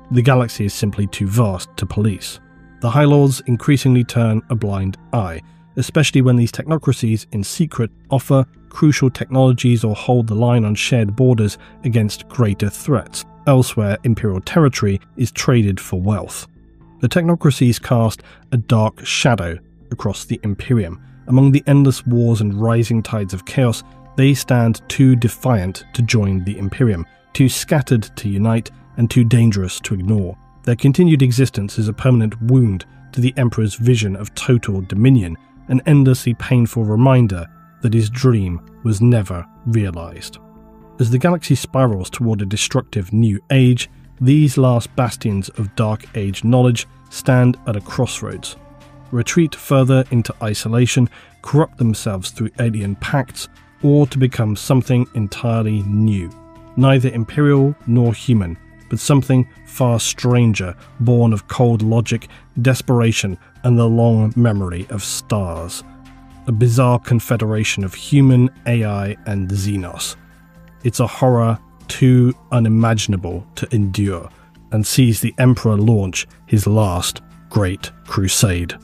The galaxy is simply too vast to police. The High Lords increasingly turn a blind eye, especially when these technocracies in secret offer crucial technologies or hold the line on shared borders against greater threats. Elsewhere, Imperial territory is traded for wealth. The technocracies cast a dark shadow across the Imperium. Among the endless wars and rising tides of chaos, they stand too defiant to join the Imperium, too scattered to unite, and too dangerous to ignore. Their continued existence is a permanent wound to the Emperor's vision of total dominion, an endlessly painful reminder that his dream was never realized. As the galaxy spirals toward a destructive new age, these last bastions of Dark Age knowledge stand at a crossroads. Retreat further into isolation, corrupt themselves through alien pacts, or to become something entirely new. Neither imperial nor human, but something far stranger, born of cold logic, desperation, and the long memory of stars. A bizarre confederation of human, AI, and Xenos. It's a horror too unimaginable to endure, and sees the Emperor launch his last great crusade.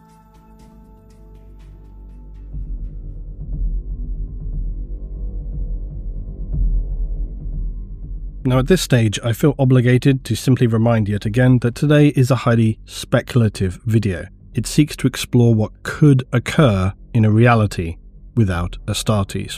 Now at this stage, I feel obligated to simply remind yet again that today is a highly speculative video. It seeks to explore what could occur in a reality without Astartes.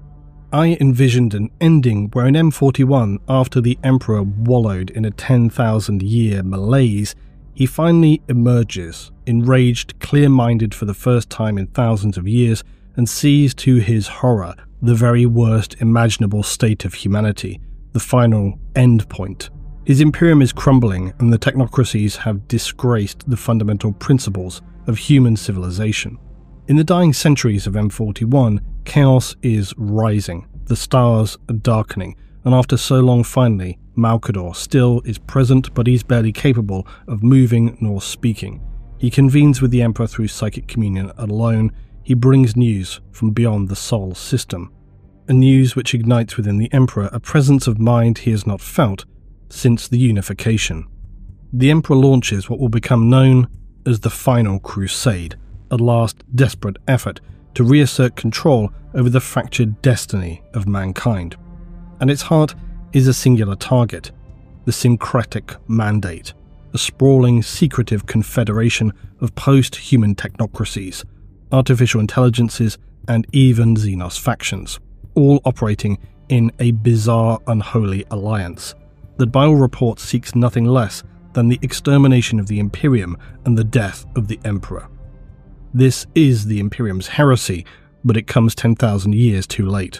I envisioned an ending where in M41, after the Emperor wallowed in a 10,000-year malaise, he finally emerges, enraged, clear-minded for the first time in thousands of years, and sees to his horror the very worst imaginable state of humanity, the final end point. His Imperium is crumbling, and the technocracies have disgraced the fundamental principles of human civilization. In the dying centuries of M41, chaos is rising, the stars are darkening, and after so long finally, Malcador still is present, but he's barely capable of moving nor speaking. He convenes with the Emperor through psychic communion alone. He brings news from beyond the Sol system, a news which ignites within the Emperor a presence of mind he has not felt since the unification. The Emperor launches what will become known as the Final Crusade, a last desperate effort to reassert control over the fractured destiny of mankind. At its heart is a singular target, the Syncretic Mandate, a sprawling, secretive confederation of post-human technocracies, artificial intelligences, and even Xenos factions, all operating in a bizarre, unholy alliance that by all reports seeks nothing less than the extermination of the Imperium and the death of the Emperor. This is the Imperium's heresy, but it comes 10,000 years too late.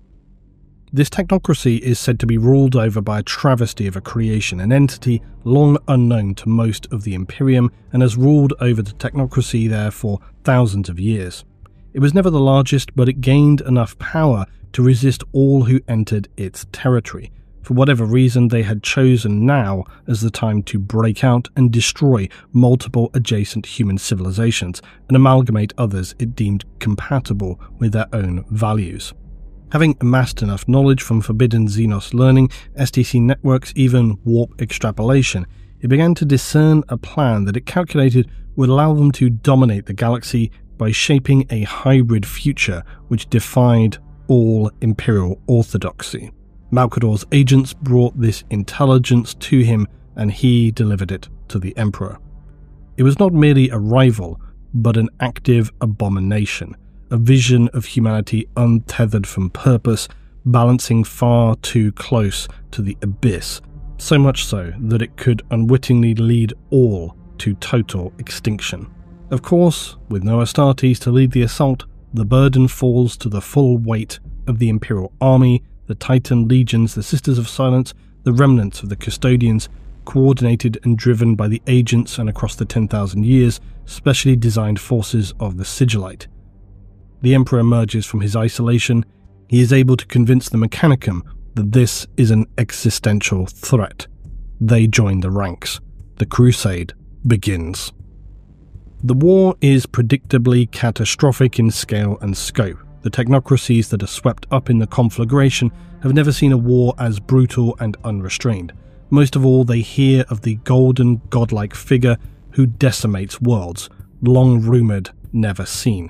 This technocracy is said to be ruled over by a travesty of a creation, an entity long unknown to most of the Imperium, and has ruled over the technocracy there for thousands of years. It was never the largest, but it gained enough power to resist all who entered its territory. For whatever reason, they had chosen now as the time to break out and destroy multiple adjacent human civilizations and amalgamate others it deemed compatible with their own values. Having amassed enough knowledge from forbidden Xenos learning, STC networks, even warp extrapolation, it began to discern a plan that it calculated would allow them to dominate the galaxy by shaping a hybrid future which defied all Imperial orthodoxy. Malcador's agents brought this intelligence to him, and he delivered it to the Emperor. It was not merely a rival, but an active abomination, a vision of humanity untethered from purpose, balancing far too close to the abyss, so much so that it could unwittingly lead all to total extinction. Of course, with no Astartes to lead the assault, the burden falls to the full weight of the Imperial army, the Titan legions, the Sisters of Silence, the remnants of the Custodians, coordinated and driven by the agents and across the 10,000 years, specially designed forces of the Sigillite. The Emperor emerges from his isolation. He is able to convince the Mechanicum that this is an existential threat. They join the ranks. The crusade begins. The war is predictably catastrophic in scale and scope. The technocracies that are swept up in the conflagration have never seen a war as brutal and unrestrained. Most of all, they hear of the golden, godlike figure who decimates worlds, long rumoured, never seen.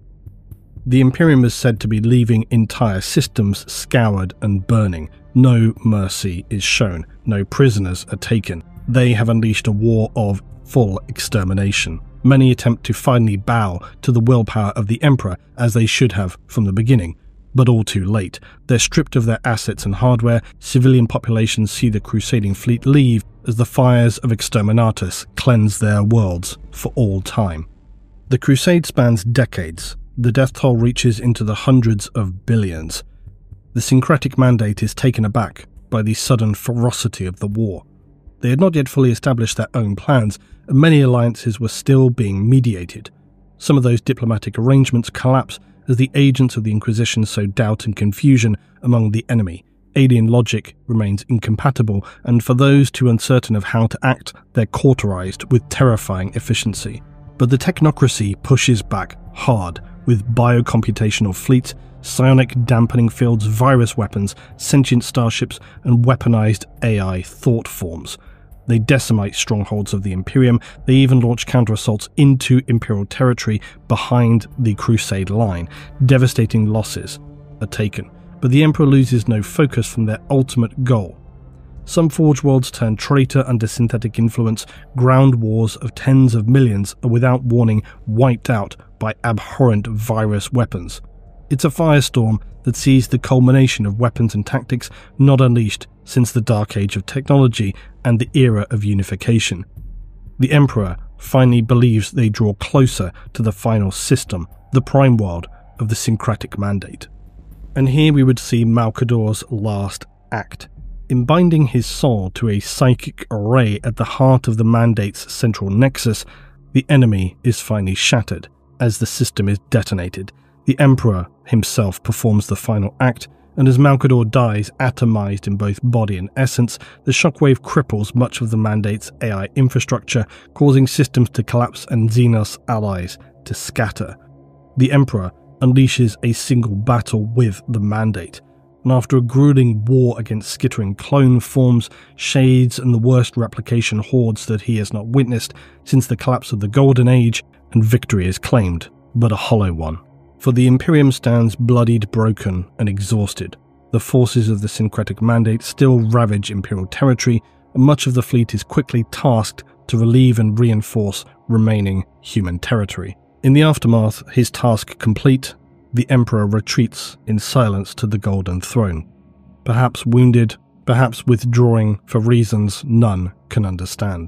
The Imperium is said to be leaving entire systems scoured and burning. No mercy is shown, no prisoners are taken. They have unleashed a war of full extermination. Many attempt to finally bow to the willpower of the Emperor, as they should have from the beginning, but all too late. They're stripped of their assets and hardware. Civilian populations see the crusading fleet leave as the fires of Exterminatus cleanse their worlds for all time. The crusade spans decades. The death toll reaches into the hundreds of billions. The syncretic mandate is taken aback by the sudden ferocity of the war. They had not yet fully established their own plans, and many alliances were still being mediated. Some of those diplomatic arrangements collapse as the agents of the Inquisition sow doubt and confusion among the enemy. Alien logic remains incompatible, and for those too uncertain of how to act, they're cauterized with terrifying efficiency. But the technocracy pushes back hard, with biocomputational fleets, psionic dampening fields, virus weapons, sentient starships, and weaponized AI thought forms. They decimate strongholds of the Imperium. They even launch counter-assaults into Imperial territory behind the Crusade line. Devastating losses are taken, but the Emperor loses no focus from their ultimate goal. Some Forge worlds turn traitor under synthetic influence. Ground wars of tens of millions are without warning wiped out by abhorrent virus weapons. It's a firestorm that sees the culmination of weapons and tactics not unleashed since the Dark Age of technology and the era of unification. The Emperor finally believes they draw closer to the final system, the prime world of the syncretic mandate. And here we would see Malcador's last act. In binding his soul to a psychic array at the heart of the mandate's central nexus, the enemy is finally shattered as the system is detonated. The Emperor himself performs the final act, and as Malcador dies, atomized in both body and essence, the shockwave cripples much of the mandate's AI infrastructure, causing systems to collapse and Xenos allies to scatter. The Emperor unleashes a single battle with the mandate, and after a grueling war against skittering clone forms, shades, and the worst replication hordes that he has not witnessed since the collapse of the Golden Age, and victory is claimed, but a hollow one. For the Imperium stands bloodied, broken, and exhausted. The forces of the syncretic mandate still ravage Imperial territory, and much of the fleet is quickly tasked to relieve and reinforce remaining human territory. In the aftermath, his task complete, the Emperor retreats in silence to the Golden Throne. Perhaps wounded, perhaps withdrawing for reasons none can understand.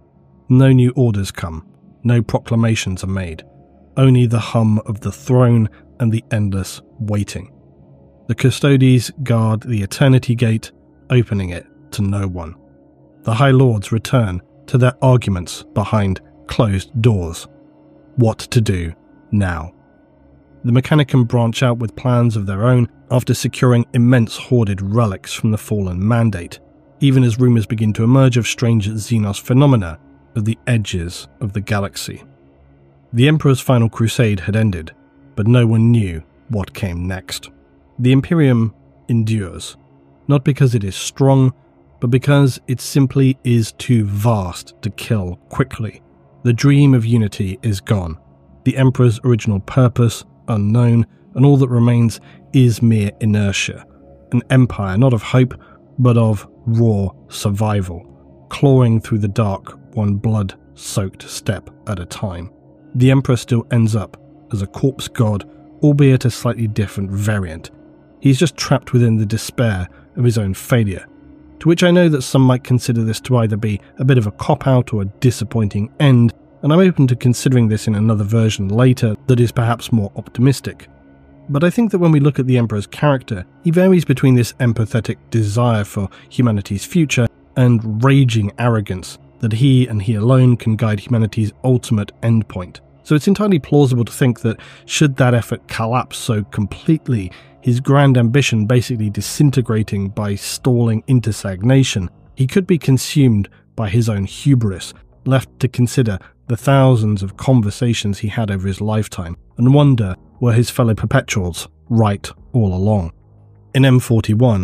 No new orders come, no proclamations are made. Only the hum of the throne and the endless waiting. The Custodes guard the Eternity Gate, opening it to no one. The High Lords return to their arguments behind closed doors. What to do now? The Mechanicum branch out with plans of their own after securing immense hoarded relics from the fallen mandate, even as rumours begin to emerge of strange Xenos phenomena at the edges of the galaxy. The Emperor's final crusade had ended, but no one knew what came next. The Imperium endures, not because it is strong, but because it simply is too vast to kill quickly. The dream of unity is gone, the Emperor's original purpose unknown, and all that remains is mere inertia, an empire not of hope, but of raw survival, clawing through the dark one blood-soaked step at a time. The Emperor still ends up as a corpse god, albeit a slightly different variant. He's just trapped within the despair of his own failure, to which I know that some might consider this to either be a bit of a cop-out or a disappointing end, and I'm open to considering this in another version later that is perhaps more optimistic. But I think that when we look at the Emperor's character, he varies between this empathetic desire for humanity's future and raging arrogance that he and he alone can guide humanity's ultimate endpoint. So it's entirely plausible to think that should that effort collapse so completely, his grand ambition basically disintegrating by stalling into stagnation, he could be consumed by his own hubris, left to consider the thousands of conversations he had over his lifetime and wonder were his fellow perpetuals right all along. In M41,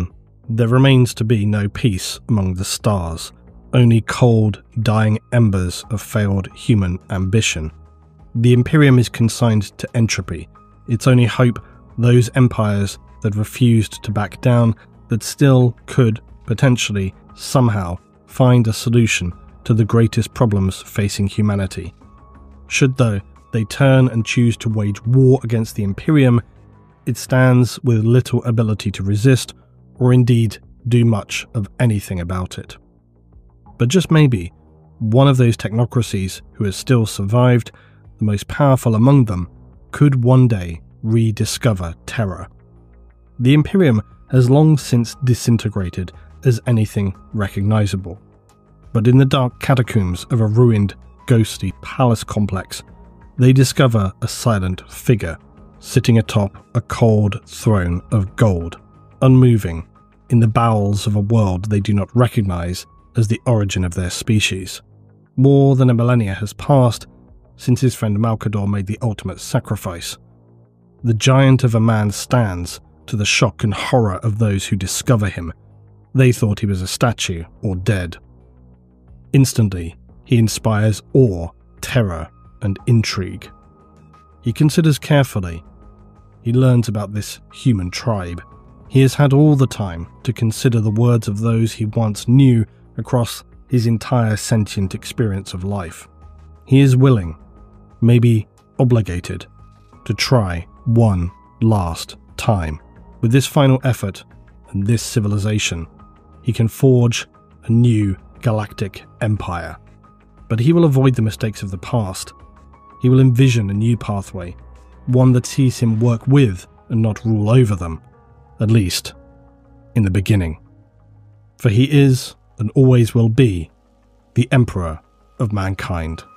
there remains to be no peace among the stars, only cold, dying embers of failed human ambition. The Imperium is consigned to entropy. Its only hope, those empires that refused to back down, that still could, potentially, somehow, find a solution to the greatest problems facing humanity. Should, though, they turn and choose to wage war against the Imperium, it stands with little ability to resist, or indeed do much of anything about it. But just maybe, one of those technocracies who has still survived, the most powerful among them, could one day rediscover terror. The Imperium has long since disintegrated as anything recognizable. But in the dark catacombs of a ruined, ghostly palace complex, they discover a silent figure sitting atop a cold throne of gold, unmoving, in the bowels of a world they do not recognize as the origin of their species. More than a millennia has passed since his friend Malcador made the ultimate sacrifice. The giant of a man stands, to the shock and horror of those who discover him. They thought he was a statue or dead. Instantly, he inspires awe, terror, and intrigue. He considers carefully. He learns about this human tribe. He has had all the time to consider the words of those he once knew across his entire sentient experience of life. He is willing, maybe obligated, to try one last time. With this final effort and this civilization, he can forge a new galactic empire. But he will avoid the mistakes of the past. He will envision a new pathway, one that sees him work with and not rule over them, at least in the beginning. For he is, and always will be, the Emperor of mankind.